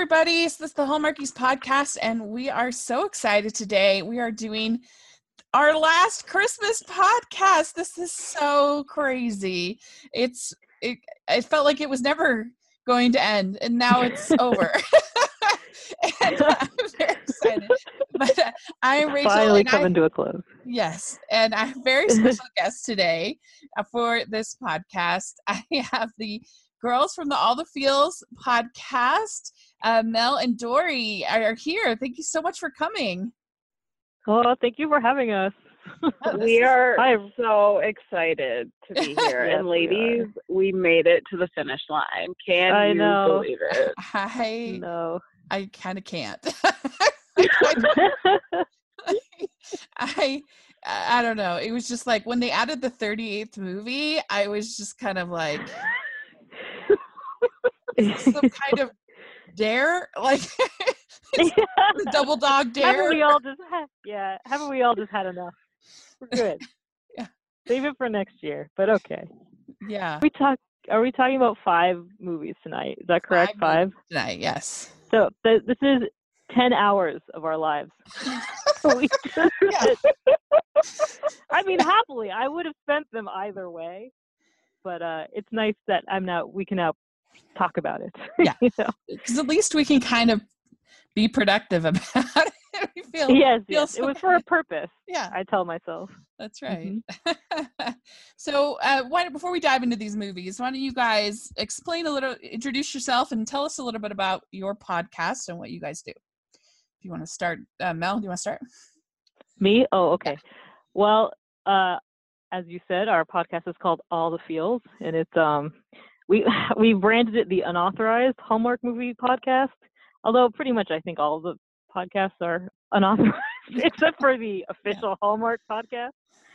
everybody. This is the Hallmarkies podcast, and we are so excited today. We are doing our last Christmas podcast. This is so crazy. It felt like it was never going to end, and now it's over. And I'm very excited. But I'm Rachel. Finally coming to a close. Yes, and I have a very special guest today for this podcast. I have the girls from the All the Feels podcast. Mel and Dory are here. Thank you so much for coming. Oh, thank you for having us. We are so excited to be here. Yes, and ladies, we made it to the finish line. Can you believe it? I kind of can't. I don't know. It was just like when they added the 38th movie, I was just kind of like some kind of dare, like the double dog dare. Haven't we all just had enough? We're good. Yeah. Save it for next year, but okay. Yeah. Are we talking about 5 movies tonight? Is that correct? 5 tonight, yes. So this is 10 hours of our lives. I mean, happily, I would have spent them either way, but it's nice that we can now talk about it. Yeah, because at least we can kind of be productive about it. We feel yes. So it was for a purpose. Yeah, I tell myself. That's right. Mm-hmm. So, before we dive into these movies, why don't you guys introduce yourself, and tell us a little bit about your podcast and what you guys do. If you want to start, Mel, do you want to start? Me? Oh, okay. Yeah. Well, as you said, our podcast is called All the Feels, and it's we branded it the Unauthorized Hallmark Movie Podcast. Although pretty much I think all of the podcasts are unauthorized except for the official Hallmark podcast.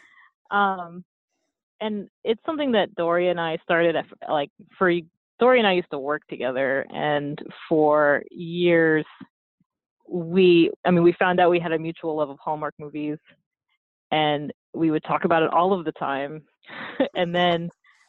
And it's something that Dory and I started Dory and I used to work together, and for years we found out we had a mutual love of Hallmark movies, and we would talk about it all of the time. And then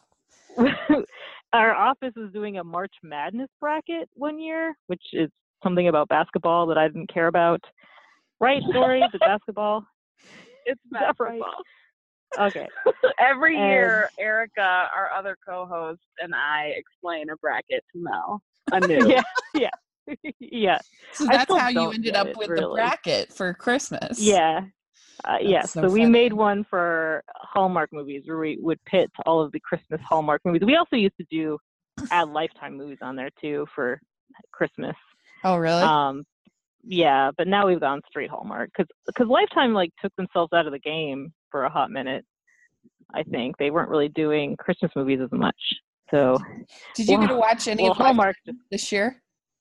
our office was doing a March Madness bracket one year, which is something about basketball that I didn't care about. Right, Dory? Is it basketball? It's basketball. Right? Okay. Every year, Erica, our other co-host, and I explain a bracket to Mel. Anew. Yeah. So that's how you ended up with the bracket for Christmas. Yeah. So we made one for Hallmark movies where we would pit all of the Christmas Hallmark movies. We also used to add Lifetime movies on there too for Christmas. Oh, really? Yeah, but now we've gone straight Hallmark because Lifetime took themselves out of the game for a hot minute. I think they weren't really doing Christmas movies as much. So, did you get to watch any of Hallmark this year?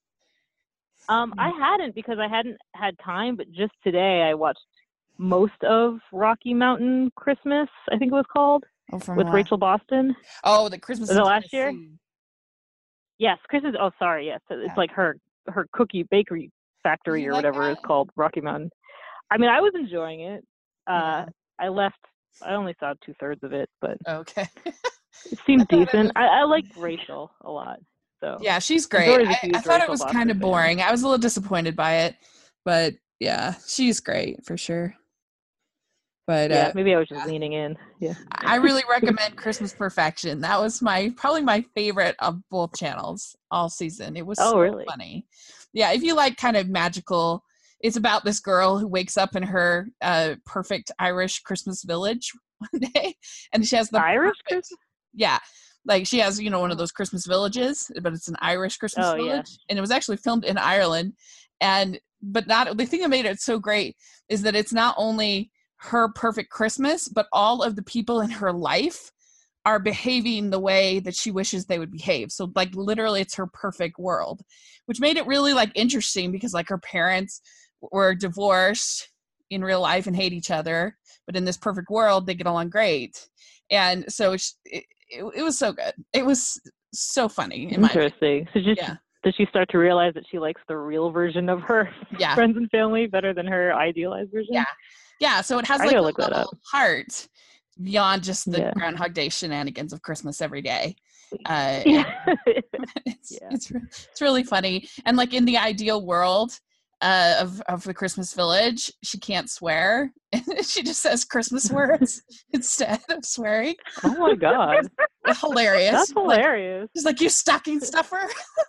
I hadn't, because I hadn't had time. But just today, I watched most of Rocky Mountain Christmas, I think it was called, with Rachel Boston. Oh, the Christmas. Was it last year? Yes, Christmas. Oh, sorry. Yes, it's like her cookie bakery factory or whatever is called Rocky Mountain. I mean, I was enjoying it. I only saw 2/3 of it, but okay. It seemed decent. I like Rachel a lot. So yeah, she's great. I thought it was kind of boring. I was a little disappointed by it, but yeah, she's great for sure. But maybe I was just leaning in. Yeah, I really recommend Christmas Perfection. That was probably my favorite of both channels all season. It was really funny. Yeah, if you like kind of magical, it's about this girl who wakes up in her perfect Irish Christmas village one day, and she has the Irish Christmas. Yeah, like she has one of those Christmas villages, but it's an Irish Christmas village, and it was actually filmed in Ireland. But the thing that made it so great is that it's not only her perfect Christmas, but all of the people in her life are behaving the way that she wishes they would behave. So literally it's her perfect world, which made it really interesting because her parents were divorced in real life and hate each other, but in this perfect world they get along great. And so it was so good. It was so funny. Interesting. So does she start to realize that she likes the real version of her friends and family better than her idealized version? Yeah, so it has a little heart beyond just the Groundhog Day shenanigans of Christmas every day. It's really funny. And like in the ideal world of the Christmas Village, she can't swear. She just says Christmas words instead of swearing. Oh my God. Hilarious. That's hilarious. She's like, you stocking stuffer.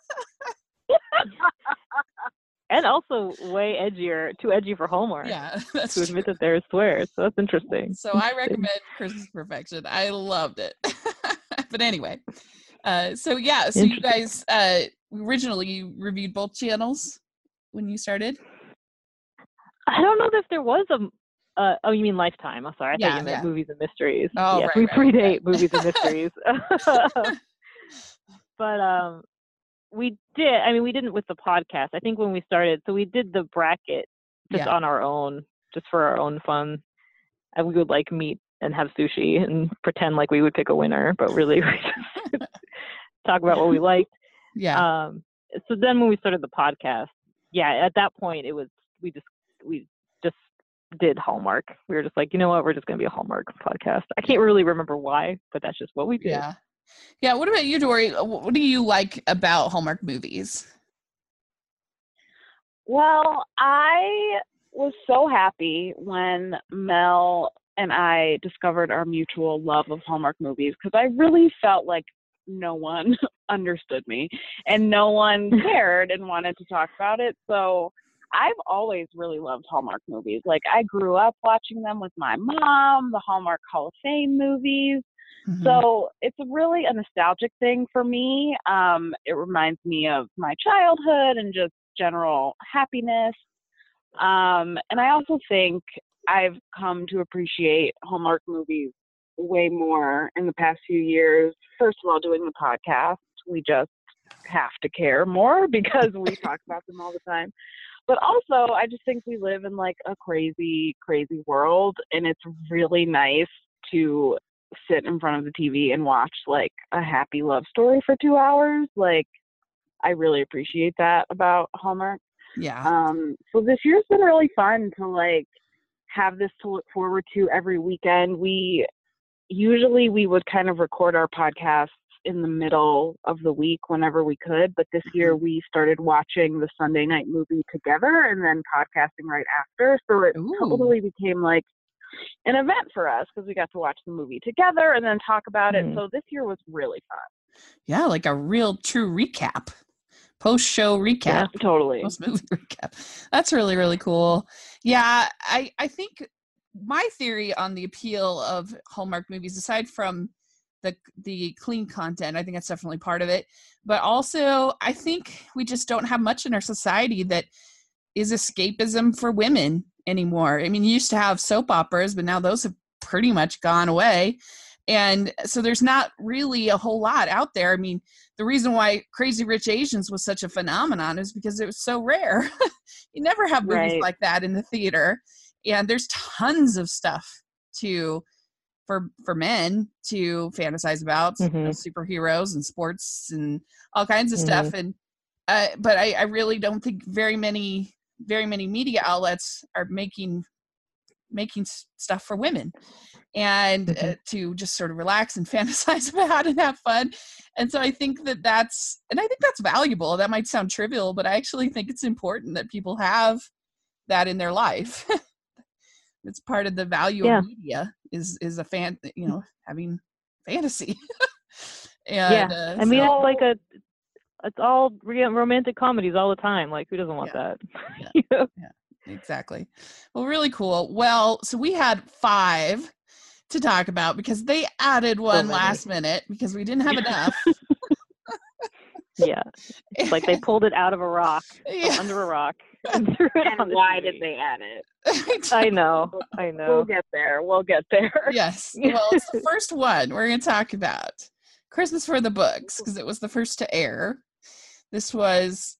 And also too edgy for Hallmark. Yeah, that's to admit that there are swears. So that's interesting. So I recommend Christmas Perfection. I loved it. But anyway, so you guys originally reviewed both channels when you started? I don't know if there was oh, you mean Lifetime? I'm sorry. I thought you meant Movies and Mysteries. Oh, yeah, right, we predate Movies and Mysteries. But we did. I mean, we didn't with the podcast. I think when we started, so we did the bracket just on our own, just for our own fun. And we would like meet and have sushi and pretend like we would pick a winner, but really we just talk about what we liked. Yeah. So then when we started the podcast, at that point we just did Hallmark. We were just like, you know what, we're just going to be a Hallmark podcast. I can't really remember why, but that's just what we did. Yeah. What about you, Dory? What do you like about Hallmark movies? Well, I was so happy when Mel and I discovered our mutual love of Hallmark movies, because I really felt like no one understood me and no one cared and wanted to talk about it. So I've always really loved Hallmark movies. Like, I grew up watching them with my mom, the Hallmark Hall of Fame movies. Mm-hmm. So it's really a nostalgic thing for me. It reminds me of my childhood and just general happiness. And I also think I've come to appreciate Hallmark movies way more in the past few years. First of all, doing the podcast, we just have to care more because we talk about them all the time. But also, I just think we live in like a crazy, crazy world, and it's really nice to sit in front of the TV and watch like a happy love story for 2 hours. Like, I really appreciate that about Hallmark. Yeah. So this year's been really fun to like have this to look forward to every weekend. We would kind of record our podcasts in the middle of the week whenever we could, but this year we started watching the Sunday night movie together and then podcasting right after. So it totally became like an event for us because we got to watch the movie together and then talk about it. So this year was really fun. Yeah, like a real true recap. Post-show recap. Yeah, totally. Post-movie recap. That's really, really cool. Yeah, I think my theory on the appeal of Hallmark movies, aside from the clean content, I think that's definitely part of it. But also, I think we just don't have much in our society that is escapism for women anymore. I mean, you used to have soap operas, but now those have pretty much gone away. And so there's not really a whole lot out there. I mean, the reason why Crazy Rich Asians was such a phenomenon is because it was so rare. You never have movies like that in the theater. And there's tons of stuff for men to fantasize about, superheroes and sports and all kinds of stuff. And but I really don't think very many media outlets are making stuff for women and to just sort of relax and fantasize about and have fun. And so I think that's valuable. That might sound trivial, but I actually think it's important that people have that in their life. It's part of the value of media is a fan, having fantasy. And, I mean, it's like it's all romantic comedies all the time. Like, who doesn't want that? Yeah, exactly. Well, really cool. Well, so we had 5 to talk about because they added one last minute because we didn't have enough. Yeah. It's like they pulled it out of a rock, under a rock. And why did they add it? I know. We'll get there. Yes. Well, it's the first one we're going to talk about. Christmas for the Books, because it was the first to air. This was,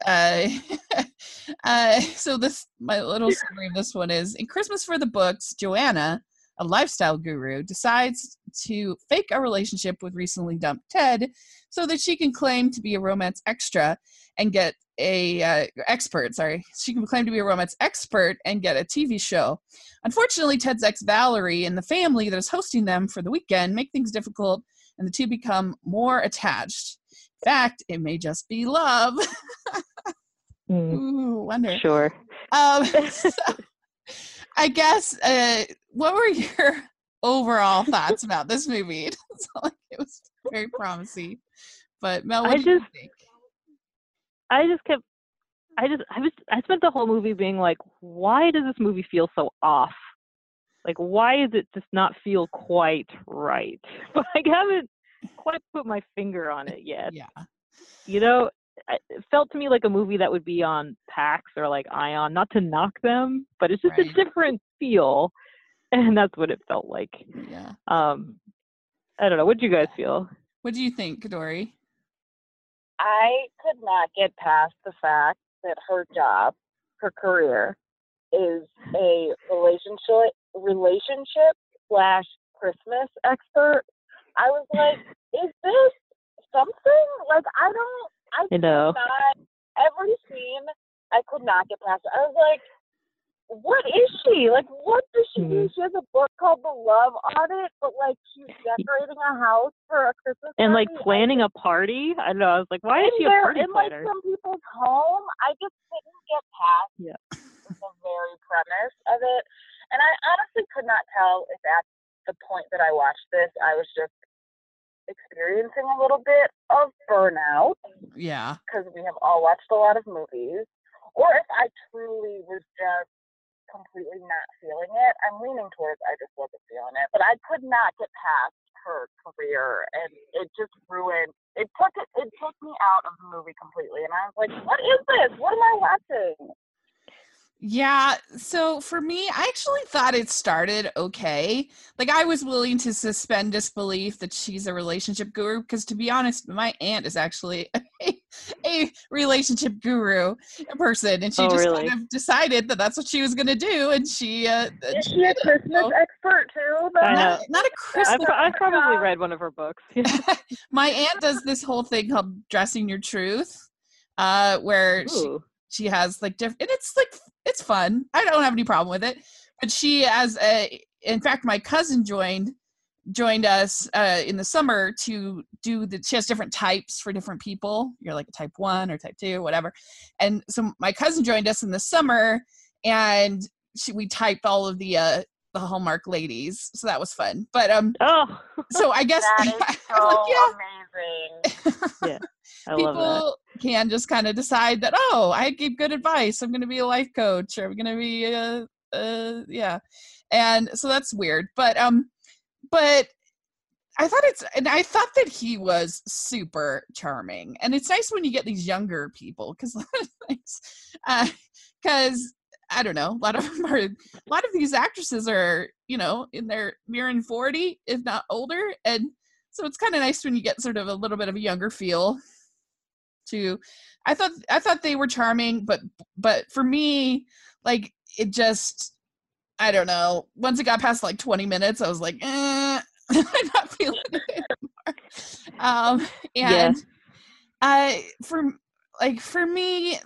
so my little summary of this one is, in Christmas for the Books, Joanna, a lifestyle guru, decides to fake a relationship with recently dumped Ted so that she can claim to be a romance extra and get she can claim to be a romance expert and get a TV show. Unfortunately, Ted's ex Valerie and the family that is hosting them for the weekend make things difficult and the two become more attached. In fact, it may just be love. Ooh, wonder. Sure. So, I guess, what were your overall thoughts about this movie? It was very promising. But Mel, what do you think? I spent the whole movie being like, why does this movie feel so off? Like, why does it just not feel quite right? But I haven't quite put my finger on it yet. Yeah. You know, it felt to me like a movie that would be on PAX or like Ion, not to knock them, but it's just a different feel. And that's what it felt like. Yeah. I don't know. What did you guys feel? What do you think, Dory? I could not get past the fact that her job, her career, is a relationship / Christmas expert. I was like, is this something? Like, I know. Could not, every scene, I could not get past it. I was like, what is she? Like, what does she do? She has a book called The Love Audit, but, like, she's decorating a house for a Christmas party. And, like, planning a party? I don't know. I was like, why is she a party planner? In, like, some people's home. I just couldn't get past the very premise of it. And I honestly could not tell if at the point that I watched this, I was just experiencing a little bit of burnout. Yeah. Because we have all watched a lot of movies. Or if I truly was just completely not feeling it. I'm leaning towards I just wasn't feeling it. But I could not get past her career, and it just ruined it. It took me out of the movie completely, and I was like, what is this? What am I watching? Yeah, so for me, I actually thought it started okay. Like, I was willing to suspend disbelief that she's a relationship guru, because to be honest, my aunt is actually a relationship guru person, and she kind of decided that that's what she was going to do, and she is she a Christmas expert too? Not a Christmas. I've probably read one of her books. My aunt does this whole thing called Dressing Your Truth, where she has like different, and it's like, it's fun. I don't have any problem with it. But in fact, my cousin joined us in the summer to do she has different types for different people. You're like a type 1 or type 2, whatever. And so my cousin joined us in the summer, and we typed all of the Hallmark ladies. So that was fun. But so I guess that is so amazing. Yeah. People can just kind of decide that, I give good advice. I'm going to be a life coach, or I'm going to be and so that's weird. But I thought that he was super charming, and it's nice when you get these younger people, because I don't know, a lot of these actresses are, in their nearing 40, if not older, and so it's kind of nice when you get sort of a little bit of a younger feel. I thought they were charming, but for me, like, it just, I don't know. Once it got past like 20 minutes, I was like, I'm not feeling it anymore. For me,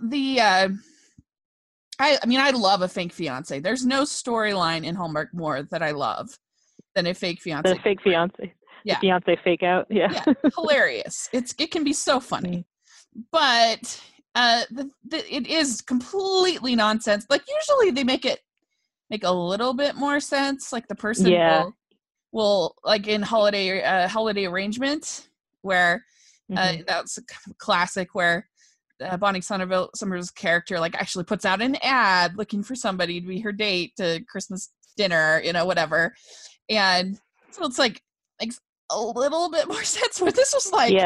I love a fake fiance. There's no storyline in Hallmark more that I love than a fake fiance. The fake fiance. Yeah. The fiance fake out. Yeah. Hilarious. It can be so funny. But it is completely nonsense. Like, usually they make a little bit more sense. Like, the person will like in Holiday Arrangement, where that's a classic, where Bonnie Somerville's character like actually puts out an ad looking for somebody to be her date to Christmas dinner, whatever. And so it's like makes a little bit more sense. Where this was like,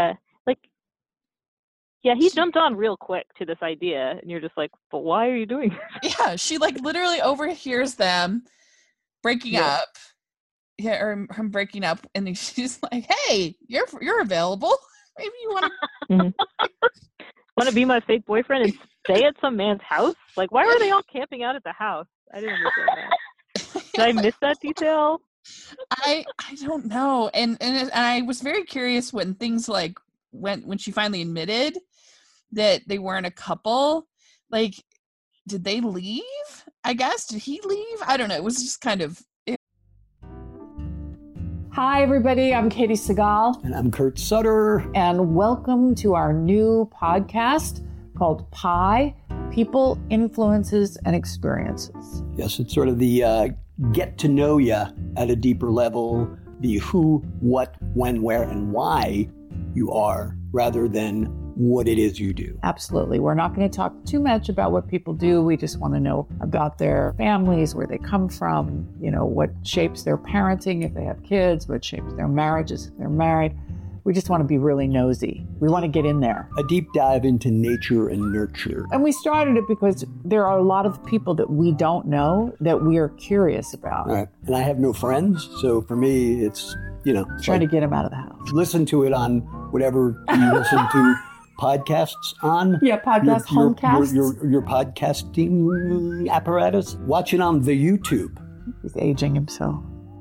he jumped on real quick to this idea, and you're just like, but why are you doing this? Yeah, she like literally overhears them breaking up. Yeah, or him breaking up, and then she's like, "Hey, you're available. Maybe you want to be my fake boyfriend and stay at some man's house? Like, why were they all camping out at the house? I didn't understand that. Did I miss that detail? I don't know, and I was very curious when things like when she finally admitted that they weren't a couple. Like, did they leave? I guess, did he leave? I don't know. It was just kind of. Hi, everybody. I'm Katie Segal. And I'm Kurt Sutter. And welcome to our new podcast called Pi, People, Influences, and Experiences. Yes, it's sort of the get to know you at a deeper level, the who, what, when, where, and why you are, rather than what it is you do. Absolutely. We're not going to talk too much about what people do. We just want to know about their families, where they come from, what shapes their parenting if they have kids, what shapes their marriages if they're married. We just want to be really nosy. We want to get in there. A deep dive into nature and nurture. And we started it because there are a lot of people that we don't know that we are curious about. Right. And I have no friends, so for me, it's, trying to get them out of the house. Listen to it on whatever you listen to podcasts on. Yeah, homecasts. Your podcasting apparatus. Watch it on the YouTube. He's aging himself.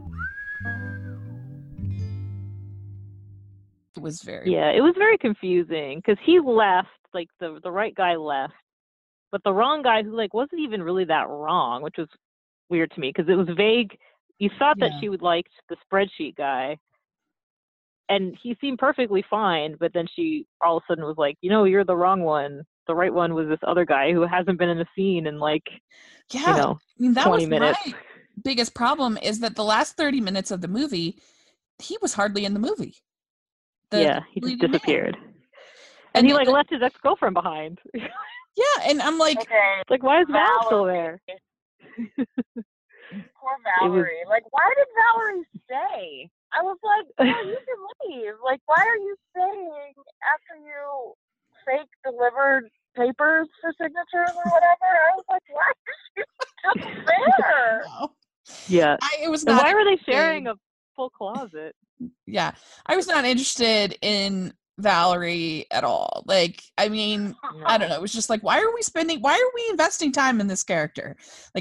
It was very confusing because he left, like the right guy left, but the wrong guy who wasn't even really that wrong, which was weird to me because it was vague. You thought that she would like the spreadsheet guy, and he seemed perfectly fine, but then she all of a sudden was like, you're the wrong one. The right one was this other guy who hasn't been in a scene in that 20 was minutes. My biggest problem is that the last 30 minutes of the movie, he was hardly in the movie. He just disappeared. And he left his ex-girlfriend behind. Yeah, and I'm like, okay, why is Val still there? Poor Valerie. Why did Valerie stay? I was like, you can leave. Why are you staying after you fake delivered papers for signatures or whatever? I was like, why is she still there? Yeah. It was not. Why were they sharing a full closet? Yeah, I was not interested in Valerie at all. I don't know. It was just why are we investing time in this character?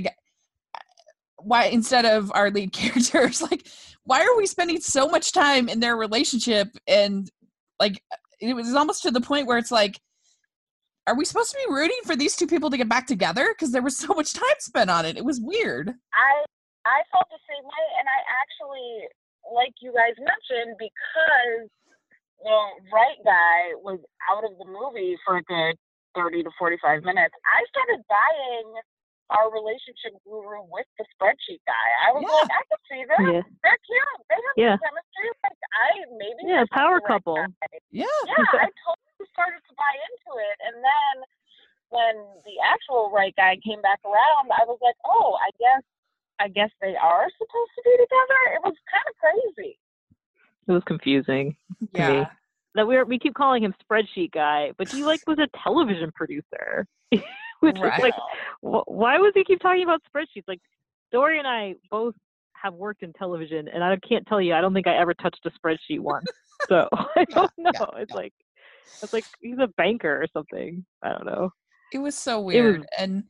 Why, instead of our lead characters, why are we spending so much time in their relationship? And it was almost to the point where it's are we supposed to be rooting for these two people to get back together? Because there was so much time spent on it. It was weird. I felt the same way, and I actually, like you guys mentioned, because the right guy was out of the movie for a good 30 to 45 minutes, I started buying our relationship guru with the spreadsheet guy. I was like, I can see them. Yeah. They're cute. They have chemistry. power couple. Yeah, I totally started to buy into it. And then when the actual right guy came back around, I was like, oh, I guess they are supposed to be together. It was kind of crazy. It was confusing to me. That we keep calling him spreadsheet guy, but he was a television producer. Which is why would he keep talking about spreadsheets? Dory and I both have worked in television, and I can't tell you, I don't think I ever touched a spreadsheet once. So I don't know. It's like he's a banker or something. I don't know. It was so weird. And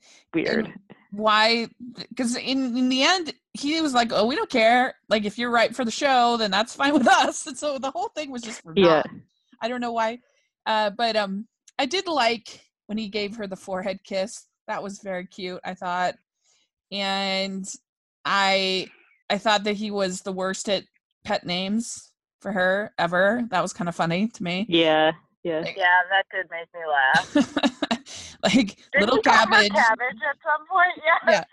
why? Because in the end, he was like, "Oh, we don't care. If you're right for the show, then that's fine with us." And so the whole thing was just for naught. I don't know why, but I did like when he gave her the forehead kiss. That was very cute, I thought, and I thought that he was the worst at pet names for her ever. That was kind of funny to me. Yeah. Yeah, that did make me laugh. Little cabbage. Cabbage at some point, yeah.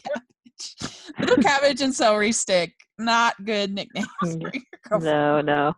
Little cabbage and celery stick. Not good nicknames for your girlfriend. No.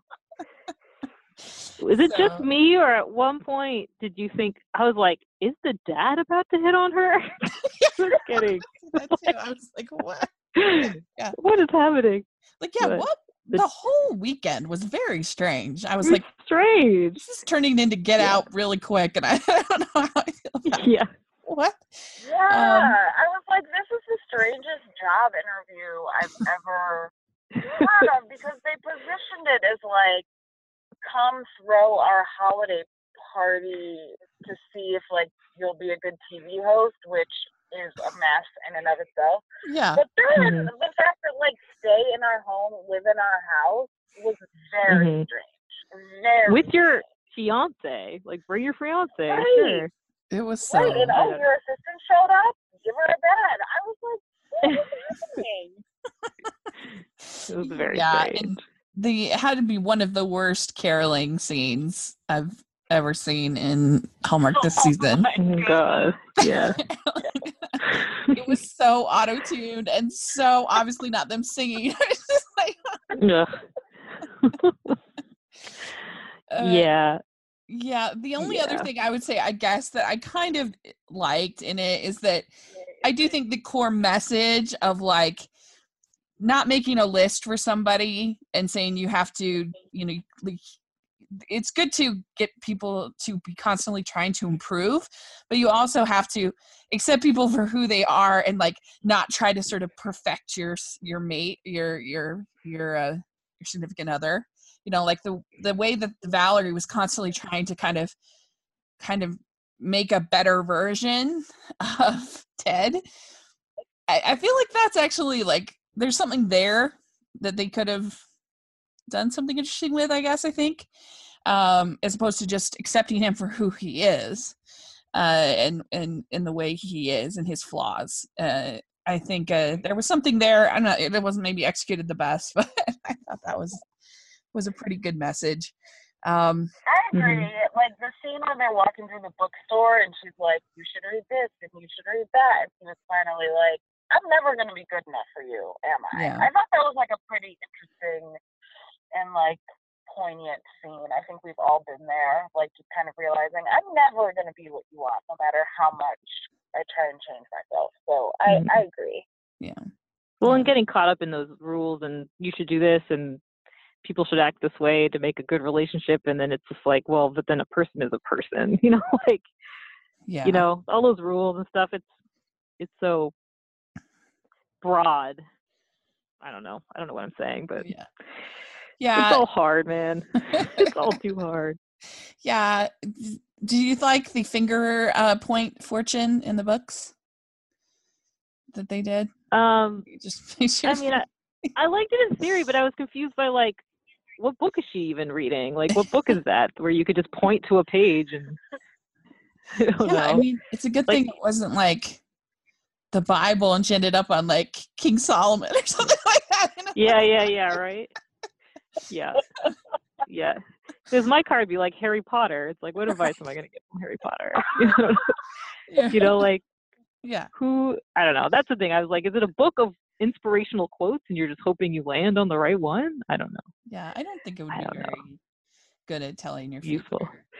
Was it just me, or at one point did you think, I was like, is the dad about to hit on her? Just kidding. That too. I was like, what? Yeah. What is happening? What? The whole weekend was very strange. I was like, strange. This is turning into Get Out really quick, and I don't know how I feel about it. What? Yeah, I was like, this is the strangest job interview I've ever heard of, because they positioned it as come throw our holiday party to see if you'll be a good TV host, which is a mess in and of itself. Yeah. But then the fact that stay in our home, live in our house was very strange. Very with your fiance, bring your fiance. Right. Sure. It was so. Right, and your assistant showed up. Give her a bed. I was like, what is happening? It was very strange. it had to be one of the worst caroling scenes I've ever seen in Hallmark this season. Oh God, yeah. It was so auto-tuned and so obviously not them singing. It's just like, yeah. Yeah, the only other thing I would say, I guess, that I kind of liked in it is that I do think the core message of like not making a list for somebody and saying you have to, it's good to get people to be constantly trying to improve, but you also have to accept people for who they are and like not try to sort of perfect your mate, your significant other. Like the way that Valerie was constantly trying to kind of make a better version of Ted. I feel like that's actually like there's something there that they could have done something interesting with, I guess, I think, as opposed to just accepting him for who he is, and the way he is and his flaws. I think there was something there. I'm not. It wasn't maybe executed the best, but I thought that was a pretty good message. I agree. Like the scene when they're walking through the bookstore and she's like, "You should read this and you should read that," and it's finally like, "I'm never going to be good enough for you, am I?" Yeah. I thought that was like a pretty interesting and like poignant scene. I think we've all been there, like just kind of realizing I'm never going to be what you want, no matter how much I try and change myself. So I agree. Yeah. Well, and getting caught up in those rules and you should do this and people should act this way to make a good relationship, and then it's just like, well, but then a person is a person, like, all those rules and stuff. It's so broad. I don't know what I'm saying, but yeah, it's all hard, man. It's all too hard. Yeah. Do you like the finger point fortune in the books that they did? Just I mean, I liked it in theory, but I was confused by like, what book is she even reading? Like, what book is that where you could just point to a page and I don't know. I mean, it's a good thing it wasn't like the Bible and she ended up on like King Solomon or something like that. Yeah, right? Yeah. Because my card would be like Harry Potter. It's like, what advice am I going to get from Harry Potter? Who, I don't know. That's the thing. I was like, is it a book of inspirational quotes and you're just hoping you land on the right one? I don't know. Yeah, I don't think it would be very good at telling your useful.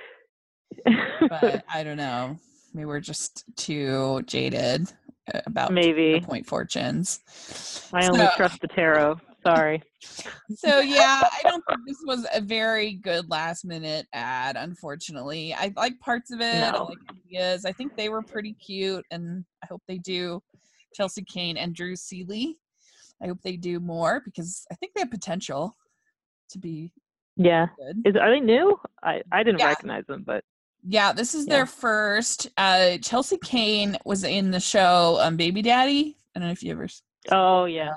But I don't know. Maybe we're just too jaded about the point fortunes. I only trust the tarot. Sorry. So yeah, I don't think this was a very good last minute ad, unfortunately. I like parts of it. I like ideas. I think they were pretty cute, and I hope they do. Chelsea Kane and Drew Seeley. I hope they do more because I think they have potential to be good. Are they new? I didn't recognize them, but yeah, this is their first. Chelsea Kane was in the show Baby Daddy. I don't know if you ever. Oh yeah.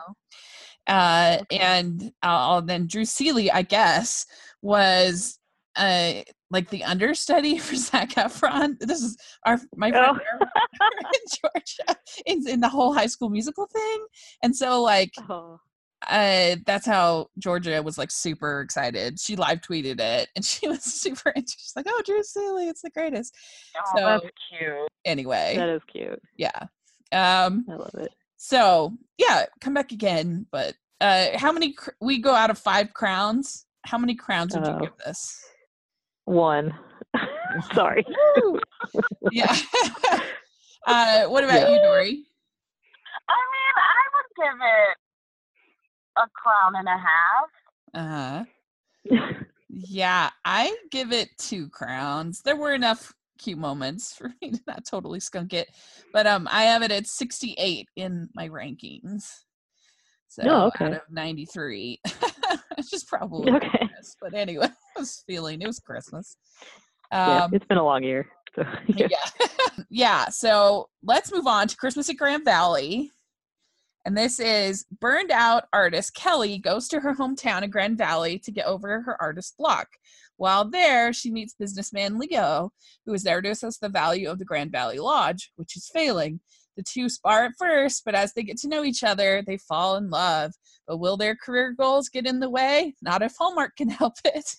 And then Drew Seeley, I guess, was like the understudy for Zac Efron. This is my friend in Georgia in the whole High School Musical thing, and so like that's how Georgia was like super excited. She live tweeted it, and she was super interested. She's like, "Oh, Drew Seeley, it's the greatest." Oh, so, that's cute. Anyway, that is cute. Yeah, I love it. So yeah, come back again. But how many? We go out of 5 crowns. How many crowns would you give this? 1. Sorry. Yeah. What about you, Dory? I mean, I would give it a crown and a half. Yeah, I give it 2 crowns. There were enough cute moments for me to not totally skunk it, but I have it at 68 in my rankings. So out of 93, it's just probably Christmas. But anyway, I was feeling it was Christmas. It's been a long year. So, yeah. So let's move on to Christmas at Grand Valley. And this is burned out artist Kelly goes to her hometown in Grand Valley to get over her artist block. While there, she meets businessman Leo, who is there to assess the value of the Grand Valley Lodge, which is failing. The two spar at first, but as they get to know each other, they fall in love. But will their career goals get in the way? Not if Hallmark can help it.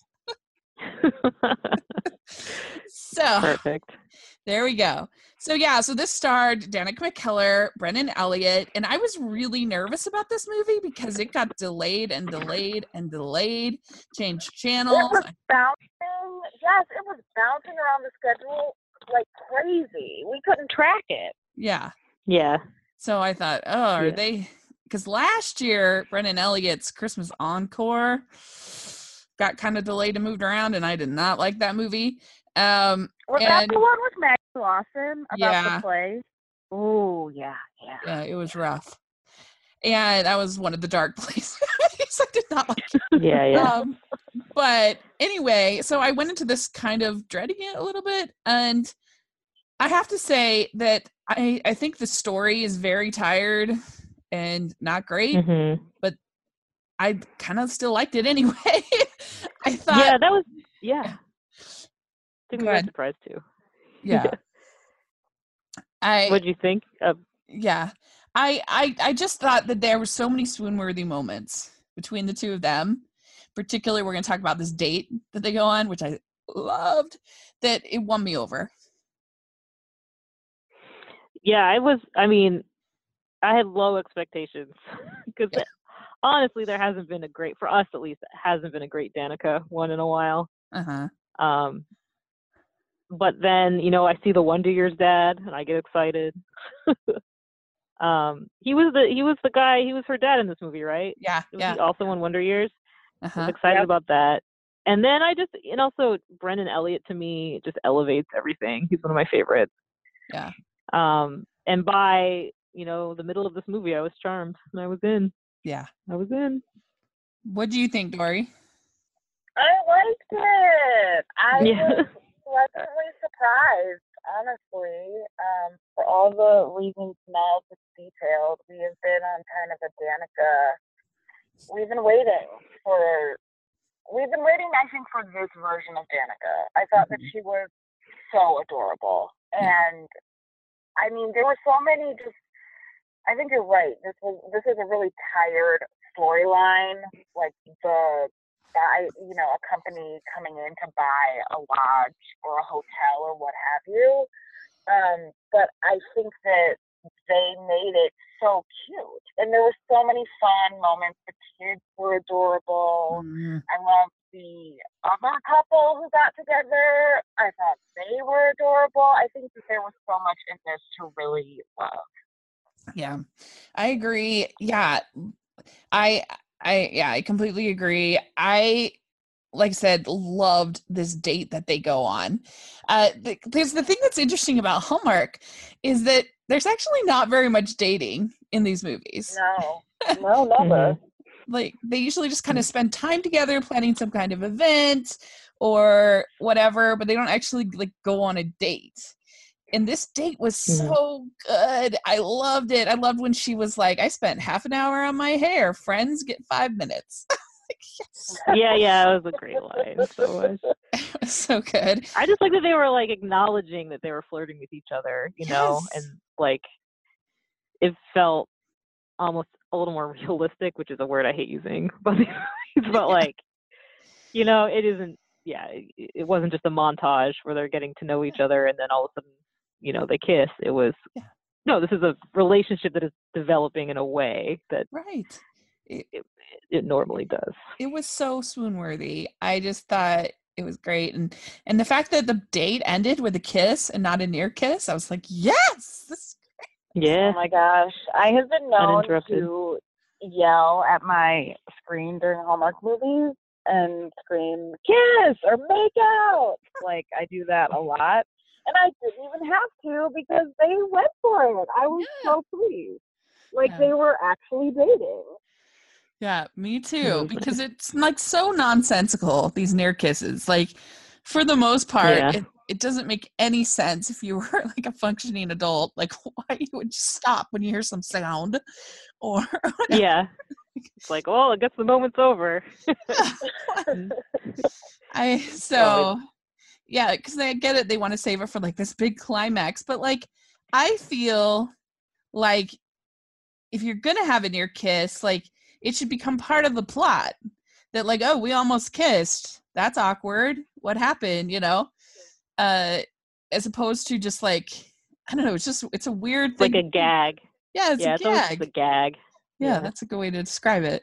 So perfect. there we go. So this starred Danica McKellar, Brennan Elliott, and I was really nervous about this movie because it got delayed and delayed and delayed, changed channels. It was bouncing. Yes, it was bouncing around the schedule like crazy. We couldn't track it. Yeah. Yeah. So I thought, are they? Because last year, Brennan Elliott's Christmas Encore got kind of delayed and moved around, and I did not like that movie. Was that the one with Maggie Lawson about the play? Oh, yeah. Yeah, it was rough. And that was one of the dark plays. I did not like it. Yeah. But anyway, so I went into this kind of dreading it a little bit. And I have to say that I think the story is very tired and not great. Mm-hmm. But I kind of still liked it anyway. I thought. Yeah, that was, yeah. I think we were surprised too. Yeah. What'd you think of? Yeah. I just thought that there were so many swoon-worthy moments between the two of them. Particularly, we're going to talk about this date that they go on, which I loved, that it won me over. Yeah, I had low expectations because honestly, there hasn't been for us at least, it hasn't been a great Danica one in a while. Uh-huh. But then, I see the Wonder Years dad and I get excited. He was the guy, he was her dad in this movie, right? Yeah. Was he also in Wonder Years? Uh-huh. I was excited about that. And then and also Brennan Elliott to me just elevates everything. He's one of my favorites. Yeah. And by, the middle of this movie, I was charmed and I was in. Yeah. I was in. What do you think, Dory? I liked it. I was pleasantly surprised, honestly, for all the reasons Mel just detailed. We have been on kind of a Danica. We've been waiting, I think, for this version of Danica. I thought that she was so adorable. And, I mean, there were so many I think you're right. This is a really tired storyline. Like a company coming in to buy a lodge or a hotel or what have you. But I think that they made it so cute. And there were so many fun moments. The kids were adorable. Mm-hmm. I loved the other couple who got together. I thought they were adorable. I think that there was so much in this to really love. Yeah, I agree. Yeah, I completely agree. Like I said, loved this date that they go on. There's the thing that's interesting about Hallmark is that there's actually not very much dating in these movies. No, never. Like they usually just kind of spend time together planning some kind of event or whatever, but they don't actually like go on a date. And this date was so good. I loved it. I loved when she was like, I spent half an hour on my hair. Friends get 5 minutes. Like, yes. Yeah, it was a great line. So much. It was so good. I just like that they were like acknowledging that they were flirting with each other, know, and like it felt almost a little more realistic, which is a word I hate using, but like, it isn't. Yeah, it wasn't just a montage where they're getting to know each other and then all of a sudden, they kiss. It was no. This is a relationship that is developing in a way that it normally does. It was so swoon-worthy. I just thought it was great, and the fact that the date ended with a kiss and not a near kiss, I was like, yes, this is great. Yeah. Oh my gosh, I have been known to yell at my screen during Hallmark movies and scream kiss or make out. Like I do that a lot, and I didn't even have to because they went for it. I was so pleased. Like they were actually dating. Yeah, me too, because it's like so nonsensical, these near kisses. Like for the most part, it doesn't make any sense if you were like a functioning adult, like why you would stop when you hear some sound or whatever. Yeah. It's like, well, I guess the moment's over. Yeah, because they get it. They want to save it for like this big climax. But like, I feel like, if you're going to have a near kiss, like, it should become part of the plot that, like, oh, we almost kissed. That's awkward. What happened? You know, as opposed to just like, I don't know. It's a weird thing. Like a gag. Yeah, it's a gag. It's a gag. Yeah, that's a good way to describe it.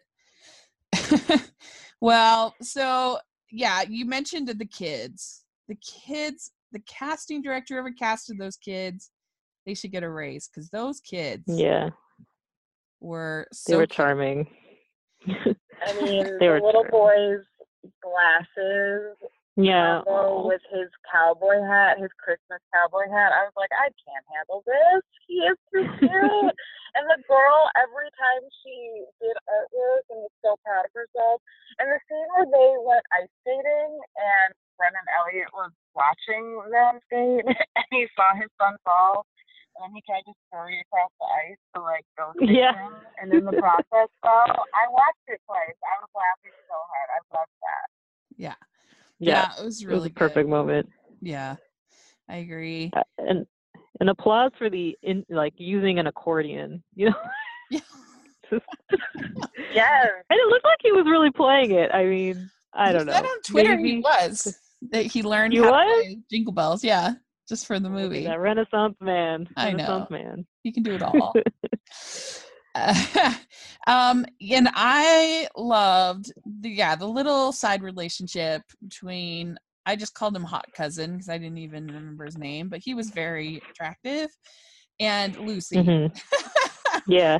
Well, so yeah, you mentioned the kids. The casting director ever casted those kids, they should get a raise because those kids were so they were charming. I mean, the little boy's glasses, with his cowboy hat, his Christmas cowboy hat. I was like, I can't handle this. He is too cute. And the girl, every time she did artwork and was so proud of herself. And the scene where they went ice skating and Brennan Elliott was watching them skate and he saw his son fall. And he tried to scurry across the ice to like go skate him. And in the process, I watched it twice. I was laughing so hard. I loved that. Yeah, it was really a perfect moment. Yeah, I agree. And applause for using an accordion. You know. Yeah. Yes. And it looked like he was really playing it. I mean, I don't know. He said on Twitter he was. That he learned how to play Jingle Bells. Yeah, just for the movie. That Renaissance man. I know. Man. He can do it all. And I loved the little side relationship between, I just called him Hot Cousin because I didn't even remember his name, but he was very attractive, and Lucy. Mm-hmm. Yeah.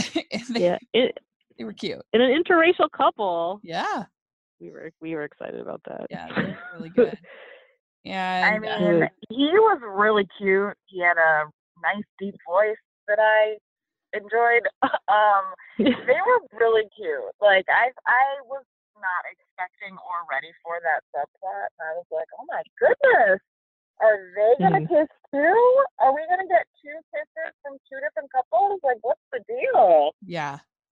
They were cute. In an interracial couple. Yeah. We were excited about that. Yeah, they were really good. And I mean, he was really cute. He had a nice deep voice that I enjoyed. They were really cute. Like I was not expecting or ready for that subplot. I was like, oh my goodness, are they gonna kiss too? Are we gonna get two kisses from two different couples? Like, what's the deal? Yeah,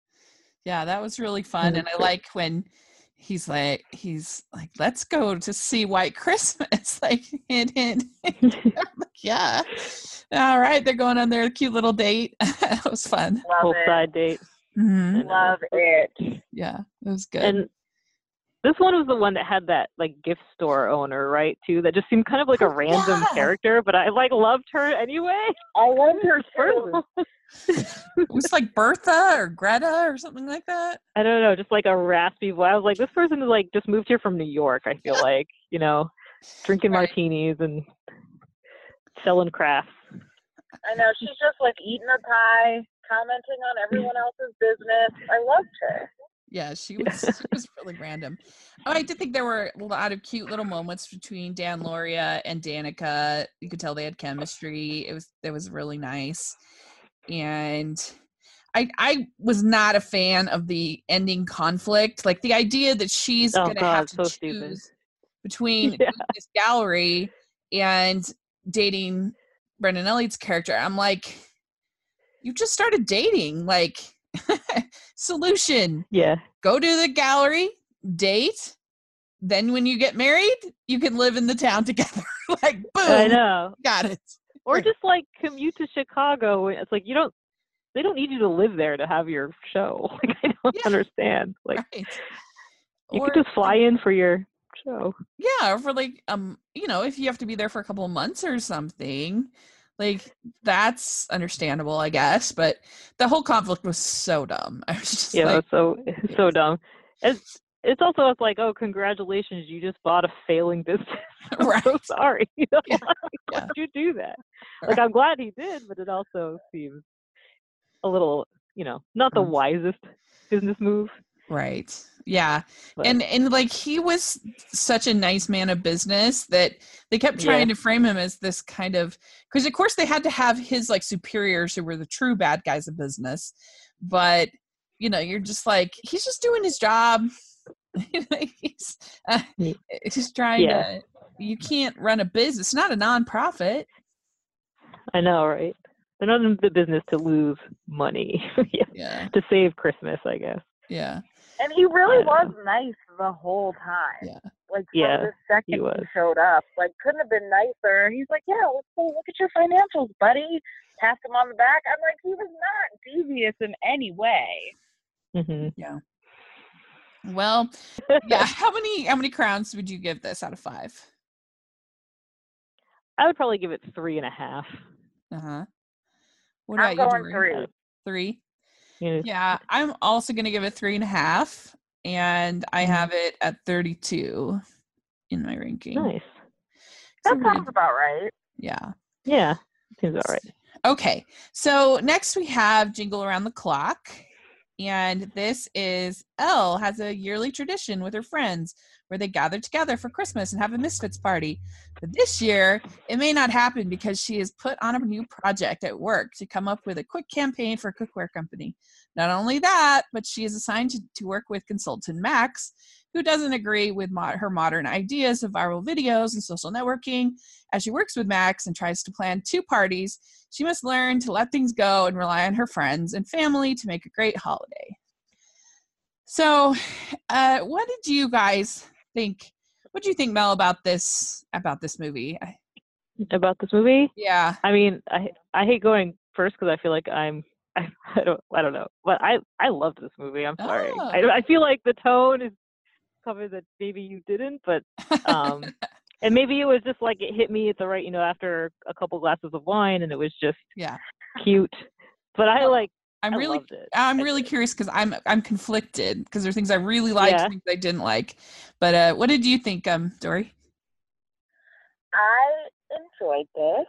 that was really fun. And I like when he's like, let's go to see White Christmas. Like, hint, hint. I'm like, yeah. All right, they're going on their cute little date. That was fun. Whole side date. Mm-hmm. Love it. Yeah, it was good. And this one was the one that had that like gift store owner, right? Too, that just seemed kind of like a random character, but I like loved her anyway. I loved her too. It was like Bertha or Greta or something like that. I don't know, just like a raspy voice. I was like, this person is like just moved here from New York. I feel like, you know, drinking martinis and selling crafts. I know, she's just like eating her pie, commenting on everyone else's business. I loved her. Yeah, she was really random. Oh, I did think there were a lot of cute little moments between Dan Lauria and Danica. You could tell they had chemistry. It was really nice. And I was not a fan of the ending conflict. Like the idea that she's going to have to choose between this gallery and dating Brennan Elliott's character. I'm like, you just started dating. Like, solution. Yeah. Go to the gallery, date. Then when you get married, you can live in the town together. Like, boom. I know. Got it. Or just like commute to Chicago. It's like they don't need you to live there to have your show. Like, I don't understand. Like, you could just fly in for your show. Yeah, or for like if you have to be there for a couple of months or something, like that's understandable, I guess. But the whole conflict was so dumb. I was just so dumb. It's also like, oh, congratulations, you just bought a failing business. I'm so sorry. Why would you do that? Like, I'm glad he did, but it also seems a little, not the wisest business move. Right. Yeah. But, and like, he was such a nice man of business that they kept trying to frame him as this kind of, because of course they had to have his like superiors who were the true bad guys of business. But, you're just like, he's just doing his job. He's trying to, you can't run a business. It's not a nonprofit. I know, right? They're not in the business to lose money. To save Christmas, I guess. Yeah. And he really was nice the whole time. Yeah. Like, from the second he showed up. Like, couldn't have been nicer. He's like, yeah, let's go look at your financials, buddy. Tapped him on the back. I'm like, he was not devious in any way. Mm-hmm. Yeah. Well, yeah. How many crowns would you give this out of 5? I would probably give it 3.5. What about I'm going you, 3? Yeah, I'm also gonna give it 3.5, and I have it at 32 in my ranking. Nice. That sounds about right. Yeah. Yeah, seems all right. Okay, so next we have Jingle Around the Clock. And this is Elle has a yearly tradition with her friends where they gather together for Christmas and have a Misfits party. But this year, it may not happen because she has put on a new project at work to come up with a quick campaign for a cookware company. Not only that, but she is assigned to work with consultant Max, who doesn't agree with her modern ideas of viral videos and social networking. As she works with Max and tries to plan 2 parties, she must learn to let things go and rely on her friends and family to make a great holiday. So, what did you guys think? What do you think, Mel, about this movie? About this movie? Yeah. I mean, I hate going first because I feel like I don't know, but I loved this movie. I'm sorry. Oh. I feel like the tone is covered that maybe you didn't, but and maybe it was just like it hit me at the right, after a couple glasses of wine, and it was just cute. But I'm really curious because I'm conflicted because there are things I really liked and things I didn't like. But what did you think, Dory? I enjoyed this.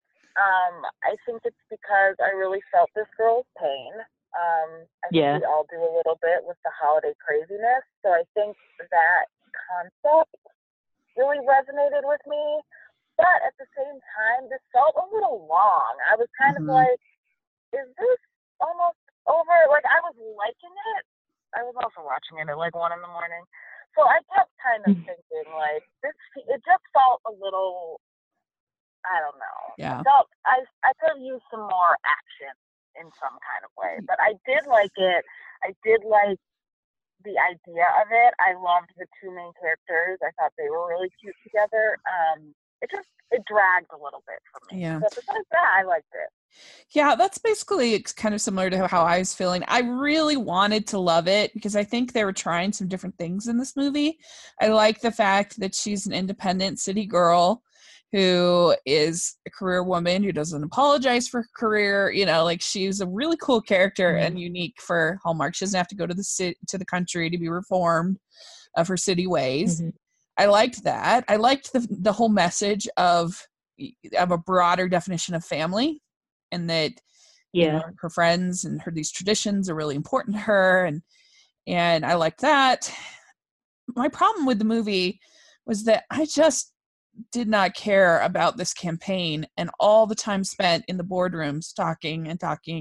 I think it's because I really felt this girl's pain. I think we all do a little bit with the holiday craziness. So I think that concept really resonated with me. But at the same time, this felt a little long. I was kind of like, is this almost over? Like, I was liking it. I was also watching it at like 1 a.m. So I kept kind of thinking, like, it just felt a little, I don't know. Yeah. I could have used some more action in some kind of way. But I did like it. I did like the idea of it. I loved the 2 main characters. I thought they were really cute together. It dragged a little bit for me. Yeah. But besides that, I liked it. Yeah, that's basically kind of similar to how I was feeling. I really wanted to love it because I think they were trying some different things in this movie. I like the fact that she's an independent city girl who is a career woman who doesn't apologize for her career. Like, she's a really cool character and unique for Hallmark. She doesn't have to go to the country to be reformed of her city ways. I liked that. I liked the whole message of a broader definition of family, and that her friends and these traditions are really important to her, and I liked that. My problem with the movie was that I just did not care about this campaign and all the time spent in the boardrooms talking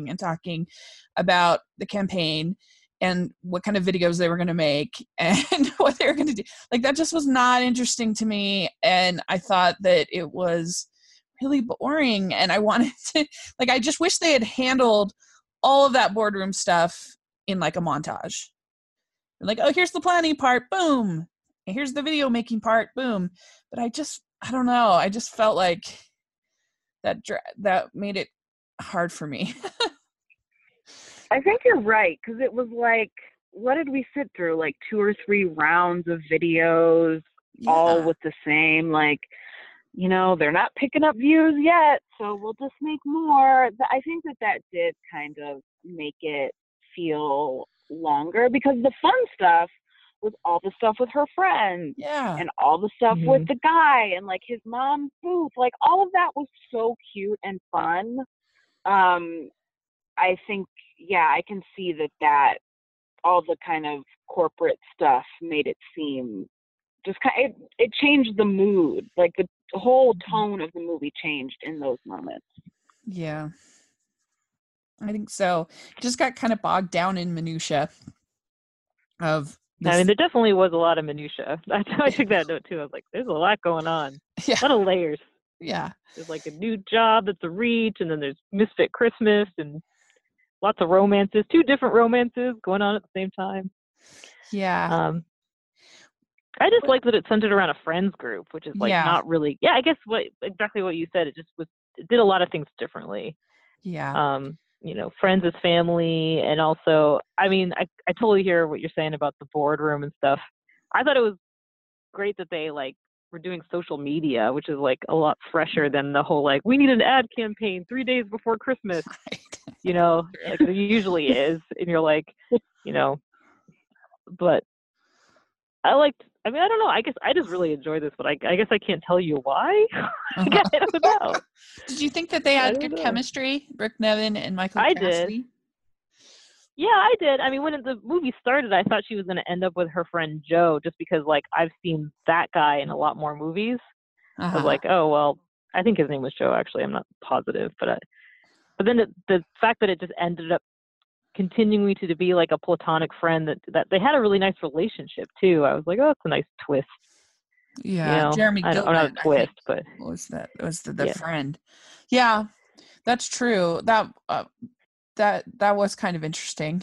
about the campaign and what kind of videos they were going to make and what they were going to do. Like, that just was not interesting to me. And I thought that it was really boring. And I wanted to, like, I just wish they had handled all of that boardroom stuff in like a montage. Like, oh, here's the planning part, boom. And here's the video making part, boom. But I don't know. I just felt like that made it hard for me. I think you're right, because it was like, what did we sit through? Like 2 or 3 rounds of videos, all with the same, like, they're not picking up views yet, so we'll just make more. I think that did kind of make it feel longer, because the fun stuff was all the stuff with her friends and all the stuff with the guy and like his mom's booth, like all of that was so cute and fun. I think, I can see that all the kind of corporate stuff made it seem just it changed the mood, like the whole tone of the movie changed in those moments. Yeah, I think so. Just got kind of bogged down in minutia of this. I mean, there definitely was a lot of minutia. I took that note too. I was like, there's a lot going on. A lot of layers. Yeah. There's like a new job that's a reach, and then there's Misfit Christmas and lots of romances, 2 different romances going on at the same time. Yeah. I just like that it centered around a friends group, which is like Yeah. not really. Yeah, I guess exactly what you said. It did a lot of things differently. Yeah. You know, friends as family, and also, I mean, I totally hear what you're saying about the boardroom and stuff. I thought it was great that they like were doing social media, which is like a lot fresher than the whole like we need an ad campaign 3 days before Christmas. Right. You know, like it usually is, and you're like, you know, but I don't know. I guess I just really enjoy this, but I guess I can't tell you why. I don't know. Did you think that they had good chemistry, Brooke Nevin and Michael Cassidy? Did. Yeah, I did. I mean, when the movie started, I thought she was going to end up with her friend Joe, just because, like, I've seen that guy in a lot more movies. I was like, oh, well, I think his name was Joe, actually. I'm not positive. But then the fact that it just ended up continuing to be, like, a platonic friend, that they had a really nice relationship, too. I was like, oh, it's a nice twist. Yeah, you know? Jeremy Goodman, not a twist, but... What was that? It was the friend. Yeah, that's true. That was kind of interesting.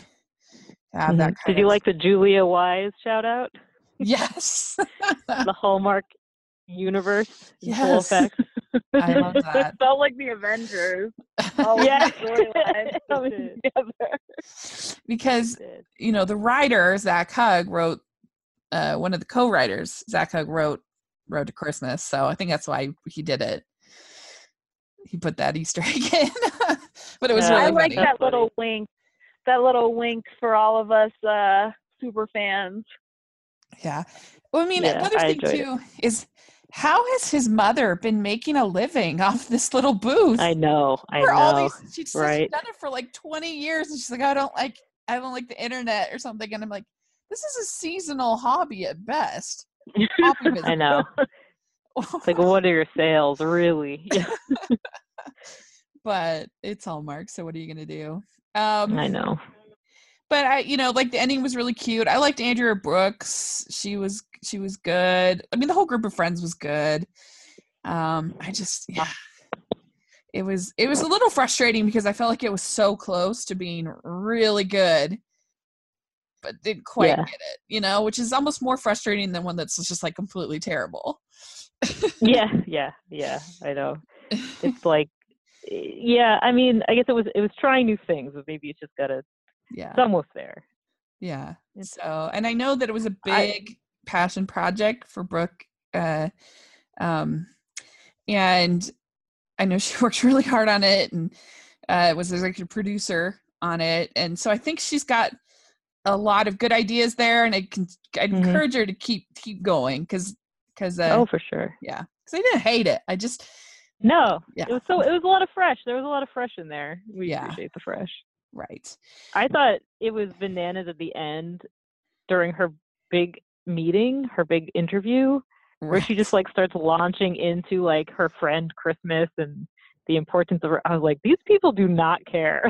Did you like the Julia Wise shout out? Yes. The Hallmark universe. Yes. Full effect. I love that. It felt like the Avengers. Yeah. Coming together. Because, you know, the writer, Zach Hugg, wrote, one of the co-writers, Zach Hugg, wrote Road to Christmas. So I think that's why he did it. He put that Easter egg in. But it was really I like funny. that little wink. That little wink for all of us super fans. Yeah. Well, I mean, another thing too is how has his mother been making a living off this little booth? I know. She's done it for like 20 years, and she's like, I don't like the internet or something. And I'm like, this is a seasonal hobby at best. I know. It's like, what are your sales, really? Yeah. But it's Hallmark, so what are you gonna do? I know. But like the ending was really cute. I liked Andrea Brooks. She was good. I mean, the whole group of friends was good. It was a little frustrating because I felt like it was so close to being really good, but didn't quite get it, which is almost more frustrating than one that's just like completely terrible. Yeah, I know. It's like, yeah, I mean, I guess it was trying new things, but maybe it's just it's almost there. Yeah. So, and I know that it was a big passion project for Brooke, and I know she worked really hard on it, and was an executive producer on it, and so I think she's got a lot of good ideas there, and I'd encourage her to keep going because oh, for sure, yeah, because I didn't hate it. I just it was a lot of fresh. There was a lot of fresh in there. We appreciate the fresh. Right. I thought it was bananas at the end during her big meeting, her big interview, where she just like starts launching into like her friend Christmas and the importance of her. I was like, these people do not care.